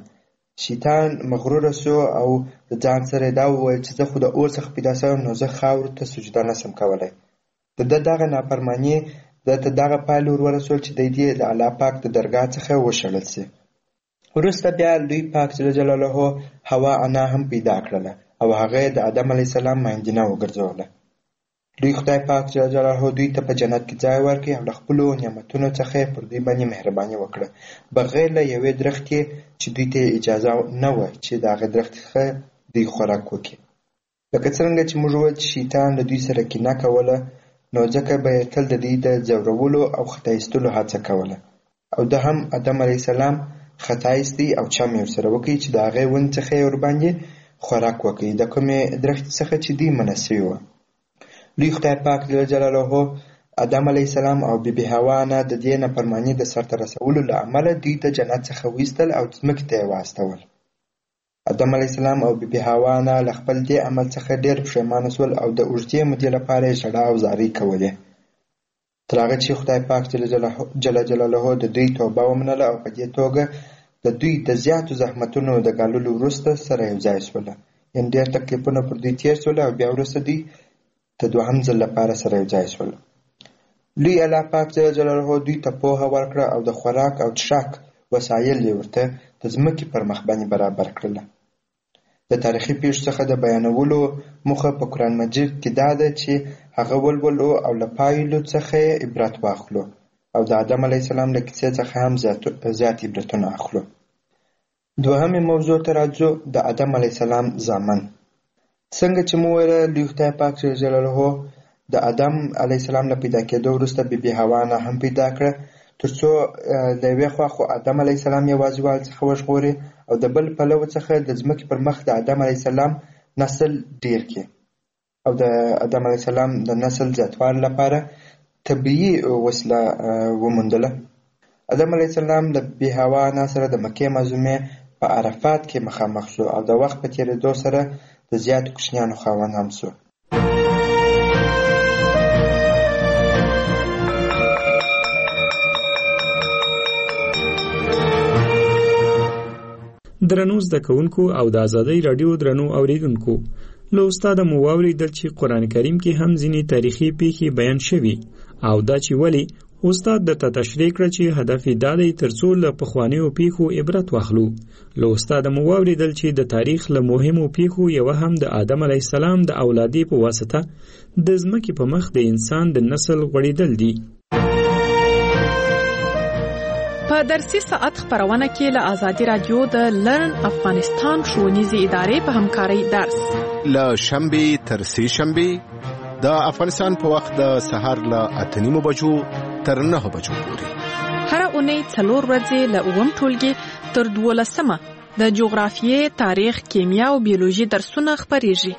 شیطان مغرور شو او د ځان سره دا وویل چې زه خو د اور څخه پیدا شوم نو زه خاورو ته سجده نشم کولی. د ده دغه نافرماني ده ته دغه پایله ورورسول چې دی دې د الله پاک د درګاه څخه وشړل شي. وروسته بیا لوی پاک جل جلاله حوا انا هم پیدا کړله او هغه د آدم علیه السلام ماینجنه وګرځوله. لوی خدای پاک جل جلاله دوی ته په جنت کې ځای ورکړي او له خپلو نعمتونو څخه پر دوی باندې مهرباني وکړه بغیر له یوې درختې چې دوی ته اجازه نه وه چې د هغې درخت څخه دوی خوراک وکړي. لکه څرنګه چې موږ وویل چې شیطان له دوی سره کینه کوله، نو ځکه به یې تل د دوی د ځورولو او خطا ایستلو هڅه کوله او ده هم آدم علیه السلام خطا ایستی او چم یې ورسره وکړي چې د هغې ونې څخه یې ورباندې خوراک وکړي د کومې درختې څخه چې دوی منع سوي وه. لوی خدای پاک جل جلاله آدم علیه السلام او بیبي حوا نه د دې نافرماني د سرته رسولو له امله دوی د جنت څخه وایستل او ځمکې ته یې واستول. آدم علیه السلام او بیبي حوا نه له خپل دې عمل څخه ډېر پښیمانه شول او د اوږدې مودې لپاره یې ژړا او زارۍ کولې تر هغه چې خدای پاک جل جلاله د دوی توبه ومنله او په دې توګه د دوی د زیاتو زحمتونو د ګاللو وروسته سره یو ځای شوله. یعنې ډېر تکلیفونه پر دوی تېر شول او بیا وروسته دوی د دوهم ځل لپاره سره یو ځای شول. لوی الله پاک جل جلاله دوی ته پوهه ورکړه او د خوراک او څښاک وسایل یې ورته د ځمکې پر مخ باندې برابر کړله. د تاریخي پیښو څخه د بیانولو موخه په قرآن مجید کې دا ده چې هغه ولولو او له پایلو څخه یې عبرت واخلو او د آدم علیه السلام له کیسې څخه هم زیات عبرتونه اخلو. دوهمې موضوع ته راځو: د آدم علیه السلام زامن. څنګه چې مو ویله لوی خدای پاک جلاله د آدم علیه السلام نه پیدا کېدو وروسته بیبي حوا نه هم پیدا کړه، تر څو د یوې خوا خو آدم علیه السلام یوازیوالي څخه وژغوري او د بل پلوه څخه د ځمکې پر مخ د آدم علیه السلام نسل ډیر کړي او د آدم علیه السلام د نسل زیاتوالي لپاره طبیعي وسیله وموندله. آدم علیه السلام د بیبي حوا نه سره د مکې معظمې په عرفات کې مخامخ شو او د وخت په تېرېدو سره د زیاتو کوچنیانو خاوند هم شو. درنو زده کوونکو او د ازادۍ راډیو درنو اوریدونکو، له استاده مو واورېدل چې قرآن کریم کې هم ځینې تاریخي پیښې بیان شوي او دا چې ولې استاد درته تشریح کړه چې هدف یې دا دی تر څو له پخوانیو پیښو عبرت واخلو. له استاده مو واورېدل چې د تاریخ له مهمو پیښو یوه هم د آدم علیه السلام د اولادې په واسطه د ځمکې په مخ د انسان د نسل غوړېدل دي. په درسي ساعت خبرونه کې له ازادي رادیو د لرن افغانستان ښوونیزې ادارې په همکارۍ درس له شنبې تر سې شنبې د افغانستان په وخت د سهار له 8:30 بجو تر 9 بجو پورې. هر اونۍ 4 ورځې له 9 ټولګي تر 12 د جغرافیې، تاریخ، کیمیا او بیولوژي درسونه خبرېږي.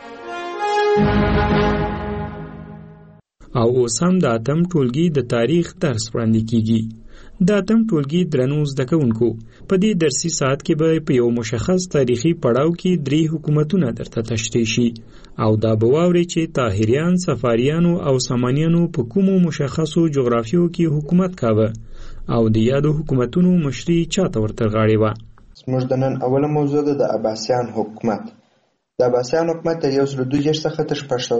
او اوس هم د اتم ټولګي د تاریخ درس وړاندې کیږي. د اتم ټولګي درنو زده کوونکو، په دې درسي ساعت کې به په یو مشخص تاریخي پړاو کې 3 حکومتونه درته تشریح شي او دا به واورئ چې طاهریان، صفاریانو او سامانیانو په کومو مشخصو جغرافیو کې حکومت کاوه او د یادو حکومتونو مشري چاته ورته غاړې وه. زموږ د نن اوله موضوع ده د عباسیان حکومت. د عباسیان حکومت تر 1262 څخه تر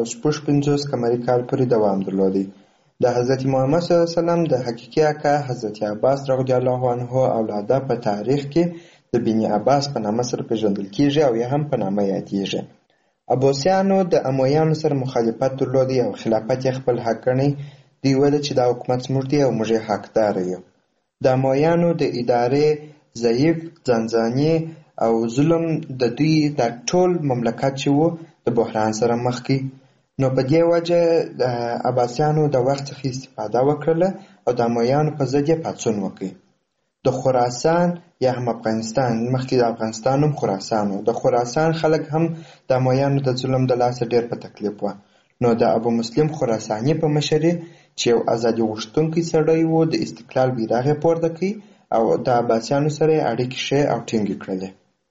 655 قمري کال پورې دوام درلودی. د حضرت محمد صلی الله علیه وسلم د حقیقي اکا حضرت عباس رضی الله عنه اولاده په تاریخ کې د بن عباس په نامه سره پیژندل کیږي او یا هم په نامه یادیږي. عباسیانو د امویانو سره مخالفت درلودی او خلافت یې خپل حق ګڼي. دوی ویل چې دا حکومت زموږ دی او موږ یې حقدار یو. د امویانو د ادارې ضعیف، ځانځاني او ظلم د دوی د ټول مملکت چې وو د بحران سره مخ کی. نو په دې وجه د عباسیانو د وخت څخه استفاده وکړله او د امویانو په ضد یې پاڅون وکړ. د خراسان یا هم افغانستان، مخکې د افغانستان هم خراسان و، د خراسان خلک هم د امویانو د ظلم د لاسه ډېر په تکلیف وه. نو د ابو مسلم خراساني په مشرۍ چې یو ازادي غوښتونکی سړی و د استقلال بیرغ یې پورته کړ او د عباسیانو سره یې اړیکې ښې او ټینګې کړلې.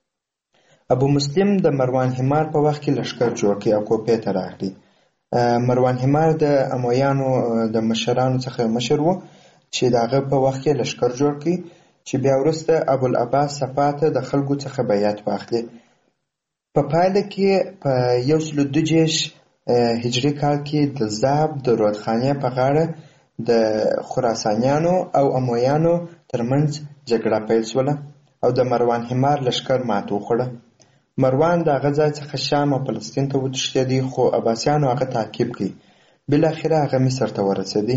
ابو مسلم د مروان حمار په وخت کې لښکر جوړ کړ او کوپې ته راغلی. مروان حمار د امویانو د مشرانو څخه مشر و چې د هغه په وخت کې لښکر جوړ کړي چې بیا وروسته ابوالعباس صفا ته د خلکو څخه بیعت واخلي. په پایله کې په 1220 هجري کال کې د زاب د رودخانې په غاړه د خراسانیانو او امویانو ترمنځ جګړه پیل شوله او د مروان حمار لښکر مات وخوړه. مروان د هغه ځای څخه شام او فلسطین ته وتښتېدی خو عباسیانو هغه تعقیب کړي. بالاخره هغه مصر ته ورسېدی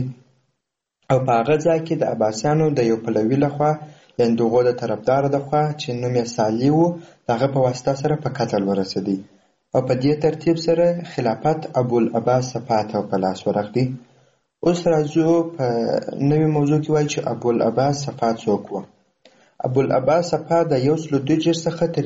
او په هغه ځای کې د عباسیانو د یو پلوي لخوا یعنې دغو د طرفداره لخوا چې نوم یې صالح و د هغه په واسطه سره په قتل ورسېدی او په دې ترتیب سره خلافت ابوالعباس صفا ته په لاس ورغلی. اوس راځو په نوې موضوع کې وایي چې ابوالعباس صفا څوک و. ابوالعباس صفا د 1220 څخه تر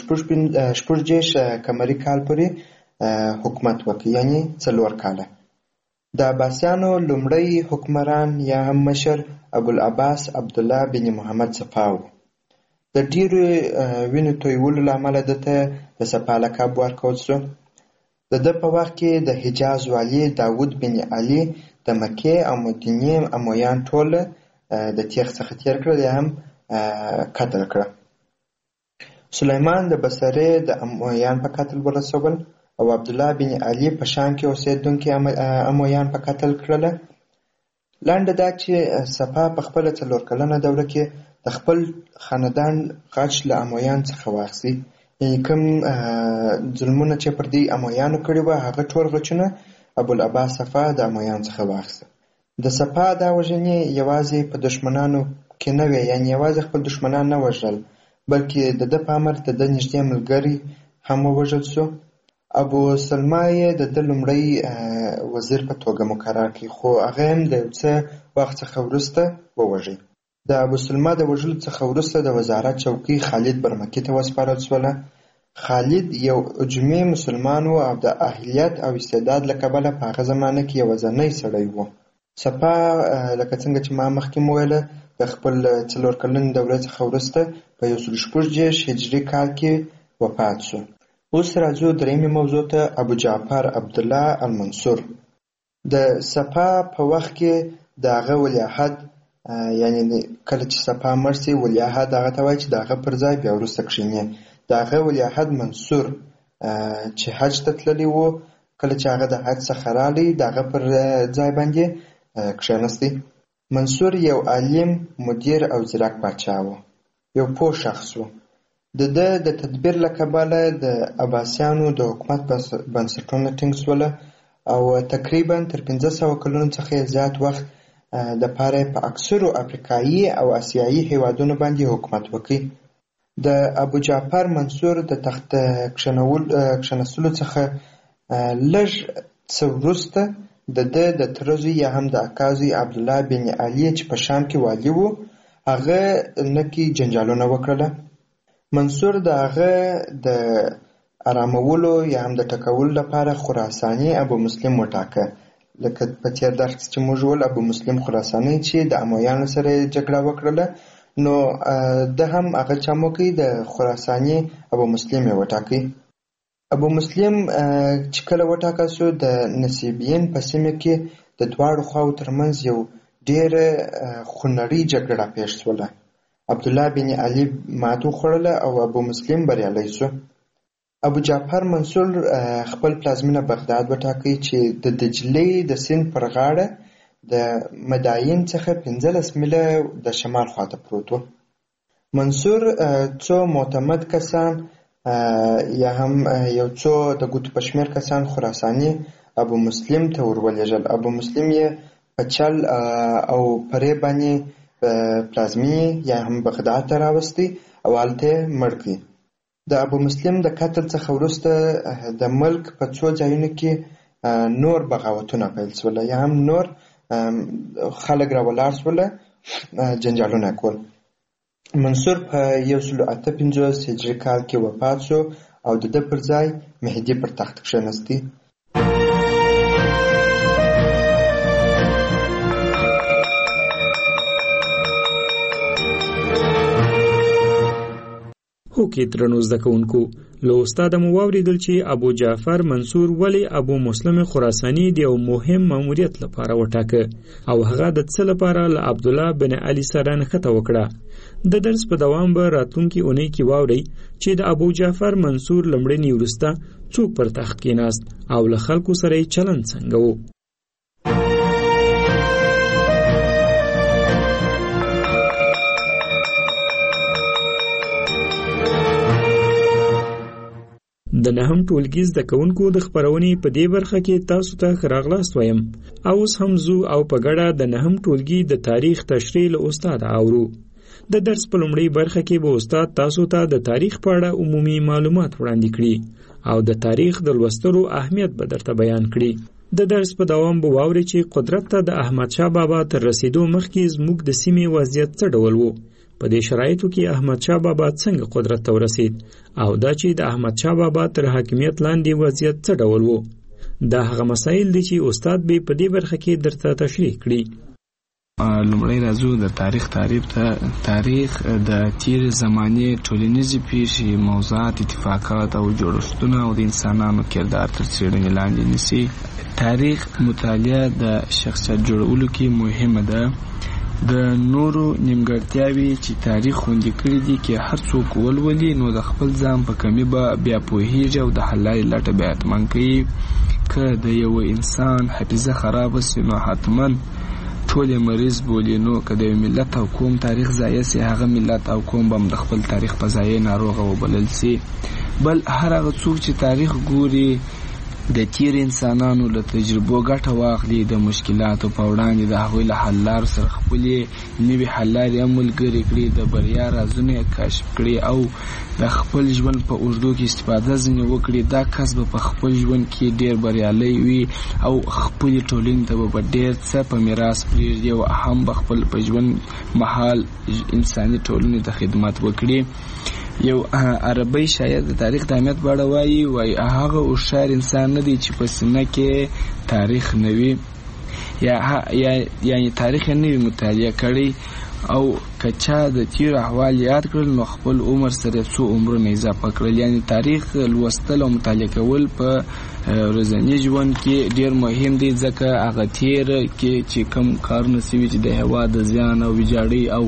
1246 قمري کال پورې حکومت وکړ، یعنې 4 کاله. د عباسیانو لومړی حکمران یا هم مشر ابوالعباس عبدالله بن محمد صفا و. د ډیرو وینو تویولو له امله دته د صفا لقب ورکړل شو. د ده په وخت کې د حجاز والي داود بن علي د مکې او مدینې امویان ټول د تیغ څخه تیر کړل یا هم قتل کړه. سلیمان د بصرې د امویان په قتل ورسول او عبدالله بن علي په شام کې اوسېدونکي امویان په قتل کړله. لنډه دا چې صفا په خپله 4 کلنه دوره کې د خپل خاندان غچ له امویان څخه واخیستي. یعنې کوم ظلمونه چې پر دې امویانو کړي وه هغه ټول غچونه ابوالعباس صفا د امویانو څخه واخیسته. د صفا دا وژنې یوازې په دشمنانو کې نه وې، یعنې یوازې خپل دشمنان نه وژل بلکې د ده په امر د ده نږدې ملګري هم ووژل شو ابو سلمہ د لومړی وزیر په توګه مقرر کړ، خو هغه هم د یو څه وخت څخه وروسته ووژل. د ابو سلمہ د وژلو څخه وروسته د وزارت چوکۍ خالد برمکی ته وسپارل شوله. خالد یو اجمي مسلمان و او د اهلیت او استعداد له کبله په هغه زمانه کې یوازینی سړی و. سپاه لکه څنګه چې ما مخکې وویله د خپل 4 کلن دوره څخه وروسته په 1946 هجري کال کې وفات شو. اوس راځو درېیمې موضوع ته، ابو جعفر عبدالله المنصور. د سپاه په وخت کې د هغه ولیعهد، یعنی کله چې سپاه مړ شي ولیعهد هغه ته وایي چې د هغه پر ځای بیا وروسته کښېني. د هغه ولیعهد منصور چې حج ته تللی و، کله چې هغه د حج څخه رالی د هغه پر ځای باندې کښېنستی. منصور یو عالم، مدیر او ځیرک پاچا و، یو پوه شخص و. د تدبیر له کبله د عباسیانو د حکومت بنسټونه ټینګ شول او تقریبا تر 500 کلونو څخه زیات وخت د پاره په اکثرو افریقایي او آسیایي هیوادونو باندې حکومت وکړي. د ابو جعفر منصور د تخت کښېنستلو څخه لږ څه وروسته د ترزوی یا هم د اکازوی عبدالله بن علي چې په شام کې والي و، هغه نکي جنجالونه وکړله. منصور د هغه د آرامولو یا هم د ټکولو لپاره خراساني ابو مسلم وټاکه. لکه په تیر درس چې موږ ول ابو مسلم خراساني چې د امویانو سره جګړه وکړله، نو د هم هغه چموکي د خراساني ابو مسلم وټاکي. ابو مسلم چې کله وټاکل شو د نصیبین په سیمه کې د دواړو خواو ترمنځ یو ډېره خونړۍ جګړه پیښ شوله. عبدالله بن علي ماتو خوړله او ابو مسلم بریالی شو. ابو جعفر منصور خپل پلازمینه بغداد وټاکي چې د دجلې د سیند پر غاړه د مداین څخه 15 میله د شمال خواته پروت و. منصور څو معتمد کسان یا هم یو څو د ګوتو په شمېر کسان خراساني ابو مسلم ته ورولېږل. ابو مسلم یې په چل او پرې باندې پلازمینې یا هم بغداد ته راوستی او هلته مړ کړي. د ابو مسلم د قتل څخه وروسته د ملک په څو ځایونو کې نور بغاوتونه پیل شوله یا هم نور خلک راولاړ شوله، جنجالونه کول. منصور په 1158 هجري کال کې وفات شو او د ده پر ځای مهدي پر تخت کښېنستی. هوکې درنو زده کوونکو، له استاده مو واورېدل چې ابو جعفر منصور ولې ابو مسلم خراساني د یو مهم ماموریت لپاره وټاکه او هغه د څه لپاره له عبدالله بن علي سره نښته وکړه. د درس په دوام به راتلونکي اونۍ کې واورئ چې د ابو جعفر منصور لمړني وروسته څوک پر تخت کېناست او له خلکو سره یې چلند څنګه و. د نهم ټولګي زده کوونکو د خپرونې په دې برخه کې تاسو ته ښه راغلاست وایم. اوس هم ځو او په ګډه د نهم ټولګي د تاریخ تشریح له استاد اورو. د درس په لومړۍ برخه کې به استاد تاسو ته د تاریخ په اړه عمومي معلومات وړاندې کړي او د تاریخ د لوستلو اهمیت به درته بیان کړي. د درس په دوام به واورئ چې قدرت ته د احمدشاه بابا تر رسیدو مخکې زموږ د سیمې وضعیت څه ډول و، په دې شرایطو کې احمدشاه بابا څنګه قدرت ته ورسید او دا چې د احمدشاه بابا تر حاکمیت لاندې وضعیت څه ډول و. دا هغه مسایل دي چې استاد به په دې برخه کې درته تشریح کړي. لومړی راځو د تاریخ تعریف ته. تاریخ د تیر زمانې ټولنیزې پیښې، موضوعات، اتفاقات او جوړښتونه او د انسانانو کردار تر څېړنې لاندې نیسي. تاریخ مطالعه د شخصیت جوړولو کې مهمه ده. د نورو نیمګړتیاوې چې تاریخ خوندي کړي دي کې هر څوک ولولي نو د خپل ځان په کمي به بیا پوهېږي او د حل لارې لټه بیا حتمن کوي. که د یو انسان حافظه خرابه سي نو حتما ټول یې مریض بولي. نو که د یو ملت او قوم تاریخ ضایع سي، هغه ملت او قوم به هم د خپل تاریخ په ضایع ناروغه وبلل سي. بل هر هغه څوک چې تاریخ ګوري د تیر انسانانو له تجربو ګټه واخلي، د مشکلاتو په وړاندې د هغوی له حل لارو سره خپلې نوې حل لارې ملګرې کړي، د بریا رازونه یې کشف کړي او د خپل ژوند په اوږدو کې استفاده ځینې وکړي. دا کس به په خپل ژوند کې ډېر بریالی وي او خپلې ټولنې ته به ډېر څه په میراث پرېږدي او هم به خپل په ژوند مهال انساني ټولنې ته خدمت وکړي. یو عربی شاعر د تاریخ د اهمیت په اړه وایي هغه هوښیار انسان نه دی چې په سینه کې تاریخ نه وي یعنی تاریخ یې نه وي مطالعه کړی او که چا د تیر احوال یاد کړل نو خپل عمر سره څو عمرونه اضافه کړل. یعنی تاریخ لوستل او مطالعه کول په ورځني ژوند کې ډیر مهم دی، ځکه هغه تیر کې چې کم کارونه سوي چې د هېواد د زیان او ویجاړۍ او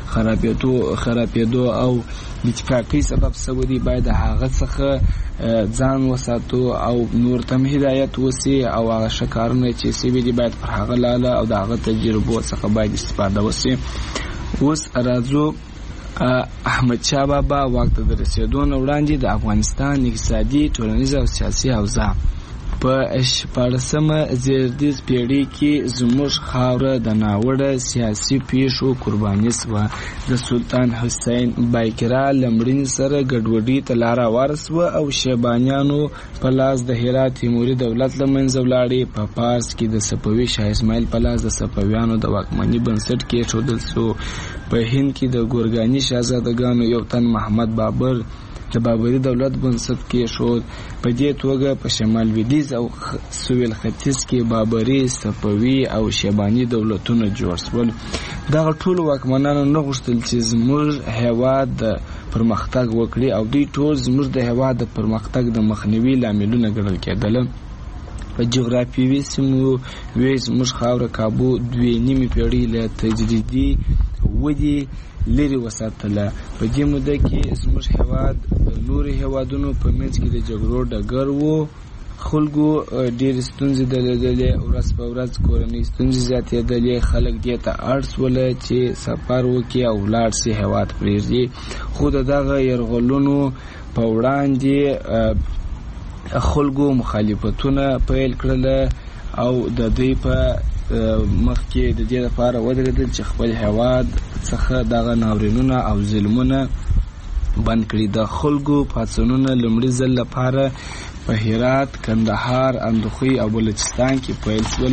خرابېدو او اتفاقی سبب سوي دي، باید هغه څخه ځان وساتو او نور ته هدایت وسی او هغه شکارونه چې سوي دي باید پر هغه لاله او د هغه تجربو څخه باید استفاده وسی. اوس راځو احمد شاه بابا واک ته د رسېدو نه وړاندې د افغانستان اقتصادي، ټولنیزه او سیاسي اوضاع په 14مه زېږدیز پیړۍ کې زموږ خاوره د ناوړه سیاسي پیښو قرباني شوه. د سلطان حسین بایقرا له مړینې سره ګډوډۍ ته لاره هواره شوه او شیبانیانو په لاس د هرات تیموري دولت له منځه ولاړې. په پارس کې د صفوي شاه اسماعیل په لاس د صفویانو د واکمنۍ بنسټ کېښودل شو. په هند کې د ګورګاني شاهزادګانو یو تن محمد بابر د بابري دولت بنسټ کېښود. په دې توګه په شمال لویدیځ او سویل ختیځ کې بابري، صفوي او شیباني دولتونه جوړ شول. دغه ټول واکمنانو نه غوښتل چې زموږ هېواد د پرمختګ وکړي او دوی ټول زموږ د هېواد د پرمختګ د مخنیوي لاملونه ګڼل کېدل. په جغرافیوي سیمو زموږ خاوره کابو 2.5 پیړۍ له تجریدي ودې لري وساتله. په دې موده کې زموږ هېواد د نورو هېوادونو په منځ کې د جګړو ډګر و. خلکو ډېرې ستونزې درلودلې، ورځ په ورځ کورنۍ ستونزې زیاتېدلې. خلک دې ته اړ شوله چې سفر وکړي او ولاړ شي هېواد پرېږدي. خو د دغه یرغلونو په وړاندې خلکو مخالفتونه پیل کړل او د دوی په مخ کې د دې لپاره ودرېدل چې خپل هېواد څخه دغه ناورینونه او ظلمونه بند کړي. د خلکو پاڅونونه لومړي ځل لپاره په هرات، کندهار، اندخوی او بلوچستان کې پیل شول.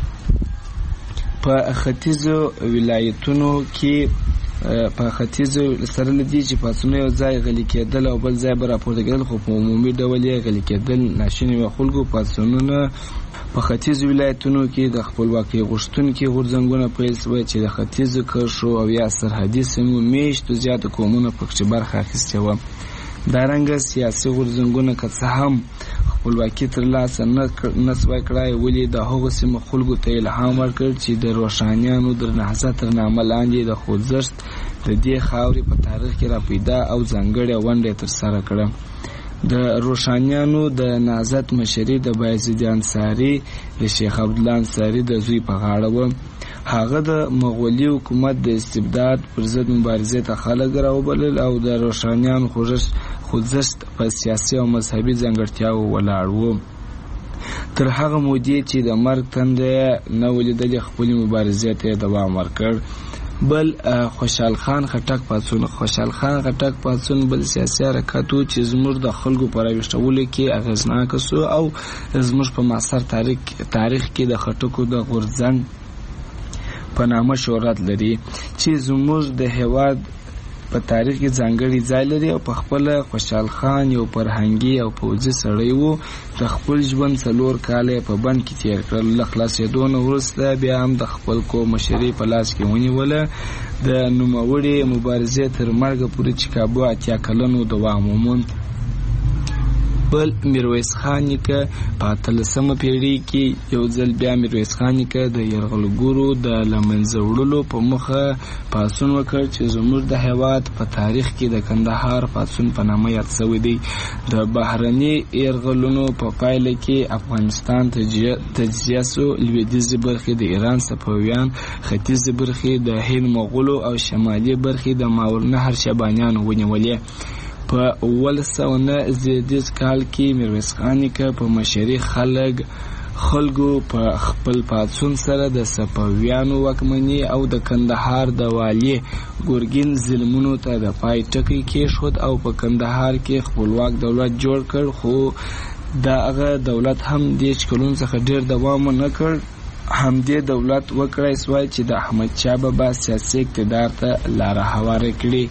په ختیځو ولایتونو کې په ختیځو سره لدی چې پاڅونونه یو ځای غلي کېدل او بل ځای به راپورته کېدل، خو په عمومي ډول یې غلي کېدل ناشوني وو. خلکو پاڅونونه په ختیځو ولایتونو کې د خپلواکۍ غوښتونکي غورځنګونه پیل شوي چې د ختیځو کرښو او یا سرحدي سیمو میشتو زیاتو قومونه پکې برخه اخیستې وه. دارنګه سیاسي غورځنګونه که څه هم خپلواکي ترلاسه نه سوای کړای، ولې د هغو سیمو خلکو ته الهام ورکړ چې د روښانیانو د نهضت تر نامه لاندې د خوځښت د دې خاورې په تاریخ کې راپیدا او ځانګړې ونډه ترسره کړه. د روښانیانو د نهضت مشري د بایزید انصاري د شیخ عبدالله انصاري د زوی په غاړه وه. هغه د مغولي حکومت د استبداد پر ضد مبارزې ته خلک راوبلل او د روښانیانو خوځښت په سیاسي او مذهبي ځانګړتیاو ولاړ و. تر هغه مودې چې د مرګ تنده نه ولیدلې خپلې مبارزې ته دوام ورکړ. بل خوشحال خان خټک پاڅون بل سیاسي حرکت و چې زموږ د خلکو په راویښولو کې اغېزناکه سو او زموږ په معاصر تاریخ کې د خټکو د غورځنګ په نامه شهرت لري چې زموږ د هېواد په تاریخ کې ځانګړی ځای لري. او په خپل خوشحال خان یو فرهنګي او پوځي سړی و. د خپل ژوند 4 کاله په بند کې تیر کړل. له خلاصېدو نه وروسته بیا هم د خپل قوم مشري په لاس کې ونیوله. د نوموړې مبارزې تر مرګه پورې چې کابو 80 کلنو دوام وموند. بل میرویس خان نیکه په 13مه پیړۍ کې یو ځل بیا میرویس خان نیکه د یرغلګرو د له منځه وړلو په موخه پاڅون وکړ چې زموږ د هېواد په تاریخ کې د کندهار پاڅون په نامه یاد شوی دی. د بهرني یرغلونو په پایله کې افغانستان تجزیه سو. لویدیځې برخې د ایران صفویان، ختیځې برخې د هند مغولو او شمالي برخې د ماورالنهر شیبانیانو ونیولې. په 1919 کال کې میرویس خان نیکه په مشرۍ خلکو په خپل پاڅون سره د صفویانو واکمني او د کندهار د والي ګورګین ظلمونو ته د پای ټکی کېښود او په کندهار کې خپلواک دولت جوړ کړ، خو دغه دولت هم دېرش کلونو څخه ډېر دوام ونه کړ. همدې دولت وکړای سوای چې د احمدشاه بابا سیاسي اقتدار ته لاره هواره کړي.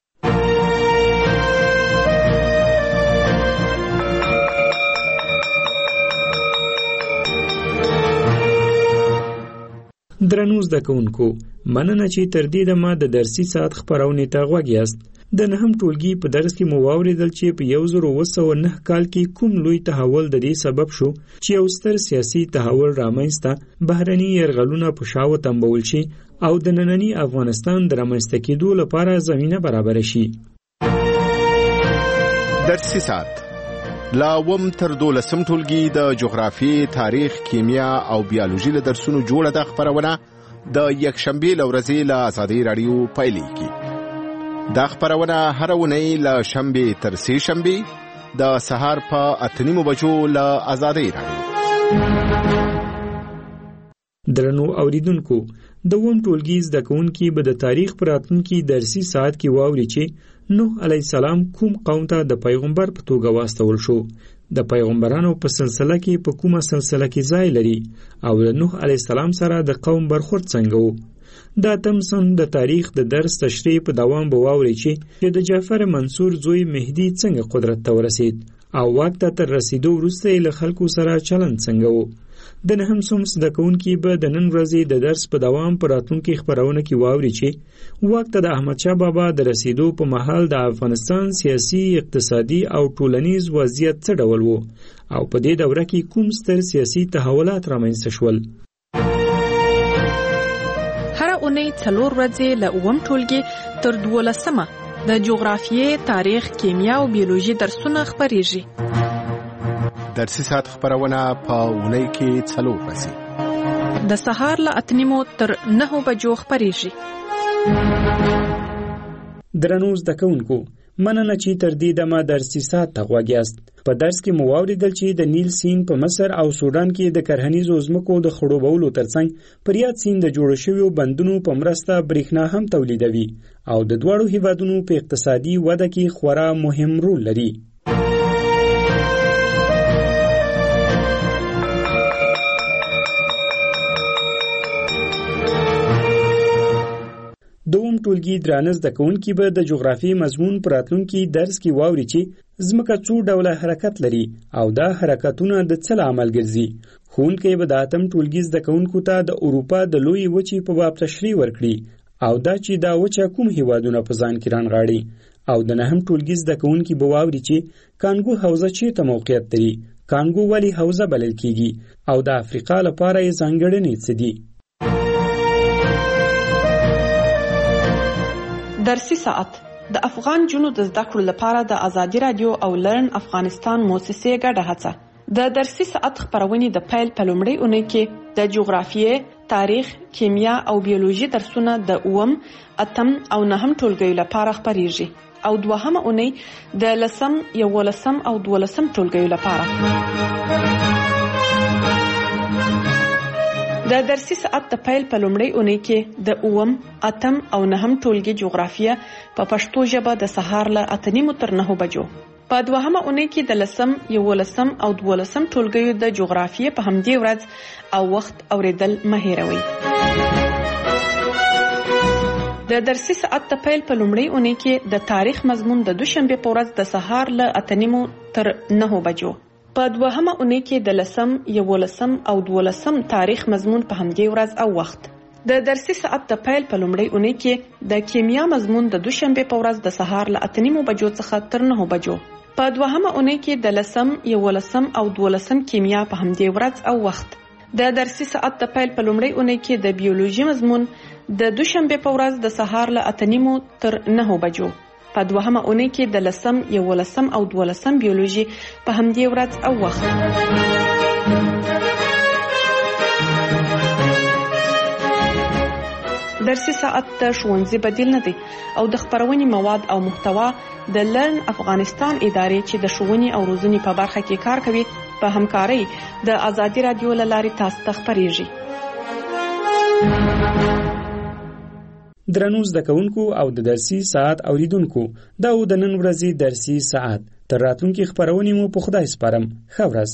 درنو زده کوونکو، مننه چې تر دې دمه د درسي ساعت خپرونې ته غوږ یاست. د نهم ټولګي په درس کې مو واورېدل چې په 1909 کال کې کوم لوی تحول د دې سبب شو چې یو ستر سیاسي تحول رامنځته بهرني یرغلونه په شا وتمبول شي او د ننني افغانستان د رامنځته کېدو لپاره زمینه برابر شي. درسي ساعت لا وم تر 12 ټولګي د جغرافیې، تاریخ، کیمیا او بیولوژي له درسونو جوړه د خبرونه د یکشنبه لورځي له آزادي رادیو پیلېږي. دا خبرونه هر اونۍ له شنبه تر سه شنبه د سهار په 8:30 بجو له آزادي رادیو. درنو اوریدونکو، د وم ټولګي زده کوونکي به د تاریخ پر راتلونکي درسي ساعت کې واوري چې نوح علیه السلام کوم قوم ته د پیغمبر په توګه واستول شو، د پیغمبرانو په سلسله کې په کومه سلسله کې ځای لري او د نوح علیه السلام سره د قوم برخورد څنګه و. دا تمسن د تاریخ د درس تشریح په دوام به واوري چې د جعفر منصور زوی مهدي څنګه قدرت ته ورسید او واک ته تر رسیدو وروسته له خلکو سره چلند څنګه و. د نهم صنف زده کوونکي به د نن ورځې د درس په دوام په راتلونکي خپرونه کې واوري چې واک ته د احمدشاه بابا د رسیدو په مهال د افغانستان سیاسي، اقتصادي او ټولنیز وضعیت څه ډول و او په دې دوره کې کوم ستر سیاسي تحولات رامنځته شول. هر اونۍ 4 ورځې له اووم ټولګي تر 12مه د جغرافیې، تاریخ، کیمیا او بیولوژي درسونه خپریږي. درسي ساعت خبرونه په اونۍ کې 4 ورځې د سهار له 8:30 تر 9 بجو خپریږي. درنو زده کوونکو، مننه چې تر دې دمه درسي ساعت ته غوږ یاست. په درس کې مو واورېدل چې د نیل سیند په مصر او سودان کې د کرهنیزو ځمکو د خړوبولو ترڅنګ پر یاد سیند د جوړ شویو بندونو په مرسته برېښنا هم تولیدوي او د دواړو هیوادونو په اقتصادي وده کې خورا مهم رول لري. دوم ټولګي درانه زده کوونکي به د جغرافیې مضمون په راتلونکي درس کې واوري چې ځمکه څو ډوله حرکت لري او دا حرکتونه د څه لامل ګرځي. ښوونکی به د اتم ټولګي زده کوونکو ته د اروپا د لویې وچې په باب تشریح ورکړي او دا چې دا وچه کوم هیوادونه په ځان کې رانغاړي. او د نهم ټولګي زده کوونکي به واوري چې کانګو حوزه چیرته موقعیت لري، کانګو ولې حوزه بلل کیږي او د افریقا لپاره یې ځانګړنې څه دي. درسي ساعت د افغان جنو د زده کړو لپاره د آزادي رادیو او لرن افغانستان موسسې ګډه هڅه. د درسي ساعت خپرونې د پیل په لومړۍ اونۍ کې د جغرافیې، تاریخ، کیمیا او بیولوژي درسونه د 8م، 8م او 9م ټولګیو لپاره خپریږي او دوهمه اونۍ د 10م، 11م او 12م ټولګیو لپاره. د درسي ساعت د پیل په لومړۍ اونۍ کې د 8م، 8م او 9م ټولګي جغرافیه په پښتو ژبه د سهار له 8:30 تر 9 بجو. په دوهمه اونۍ کې د 10م، 11م او 12م ټولګیو د جغرافیه په همدې ورځ او وخت اوریدل مه هېروئ. د درسي ساعت د پیل په لومړۍ اونۍ کې د تاریخ مضمون د دوشنبه په ورځ د سهار له 8:30 تر 9 بجو. په دوهمه اونۍ کې د 10م، 11م او 12م تاریخ مضمون په همدې ورځ او وخت. د درسي ساعت د پیل په لومړۍ اونۍ کې د کیمیا مضمون د دوشنبه په ورځ د سهار له 8:30 بجو څخه تر 9 بجو. په دوهمه اونۍ کې د 10م، 11م او 12م کیمیا په همدې ورځ او وخت. د درسي ساعت د پیل په لومړۍ اونۍ کې د بیولوژي مضمون د دوشنبه په ورځ د سهار له 8:30 تر 9 بجو. په دوهمه اونۍ کې د 10م، 11م او 12م بیولوژي په همدې ورځ او وخت. درسي ساعت د ښوونځي بدیل نه دی او د خبرونې مواد او محتوا د لرن افغانستان ادارې چې د ښوونې او روزنې په برخه کې کار کوي په همکارۍ د ازادي رادیو له لارې تاسو ته خبرېږي. درنو زده کوونکو او د درسي ساعت اوریدونکو دا د نن ورځې درسي ساعت تر راتلونکي خبرونې مو په خدای سپارم. ښه ورځ.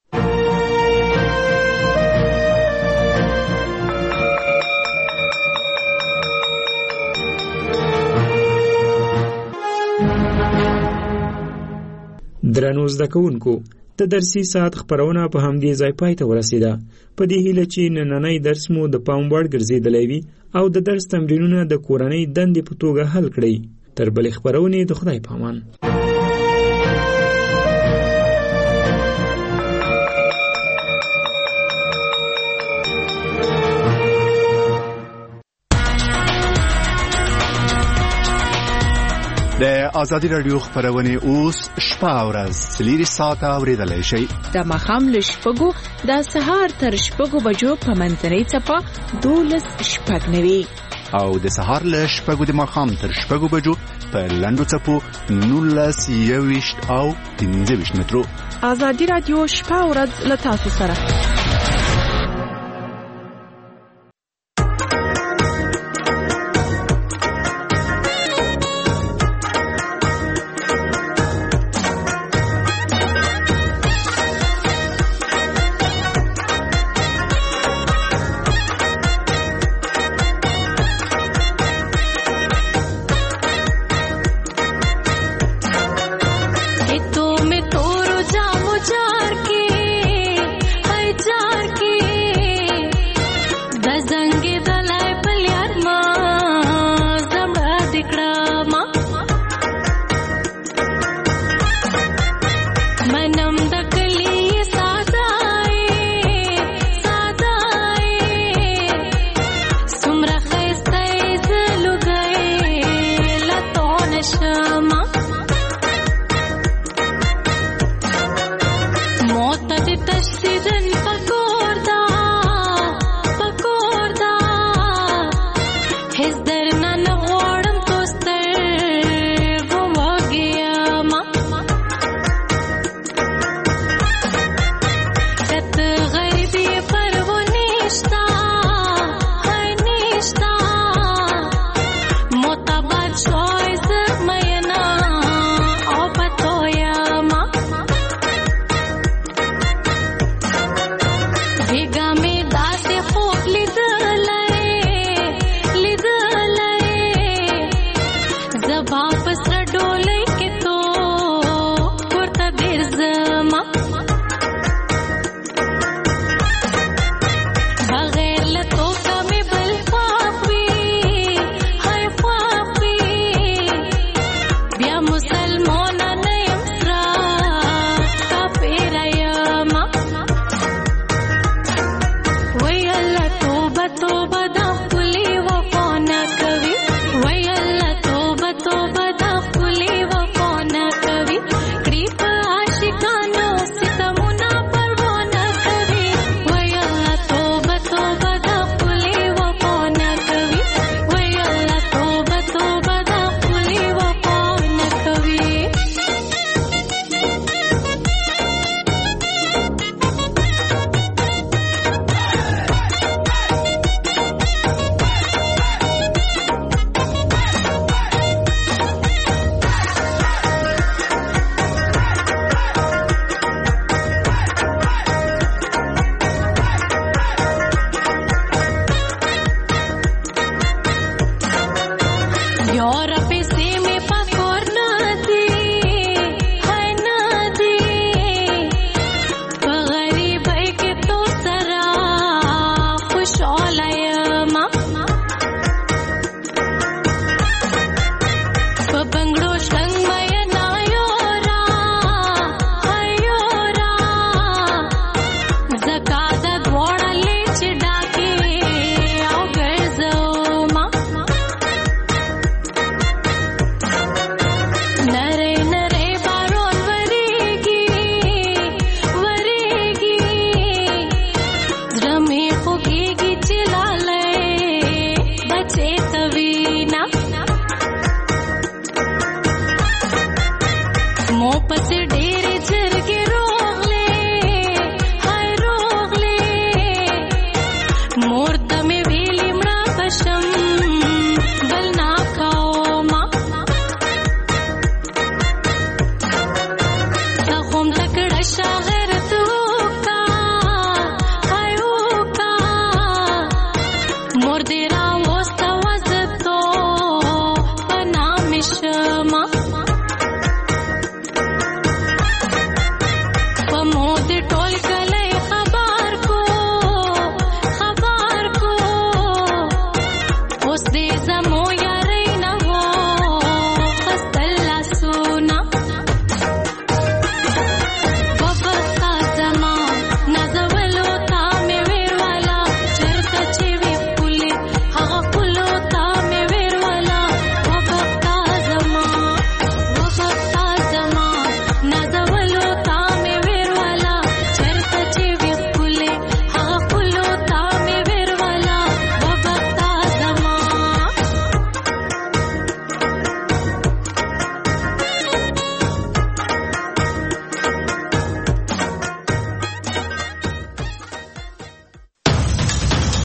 درنو زده کوونکو د درسي ساعت خبرونه په همدې ځای پای ته ورسیده. په دې هیله چې نننی درس مو د پام وړ ګرځېدلی وي او د درس تمرینونه د کورنۍ دندې په توګه حل کړئ. تر بلې خبرونې د خدای په امان. د ازادي رادیو خبرونه اوس شپه او ورځ 3 ساعته اوریدلای شئ. د ماښام له شپږو د سهار تر شپږو بجو په منځنۍ څپه 12:09 او د سهار له شپږو د ماښام تر شپږو بجو په لنډو څپو 19:20 او 15 مترو. ازادي رادیو شپه او ورځ له تاسو سره. बचे مور ته مې ویلې مړه بشم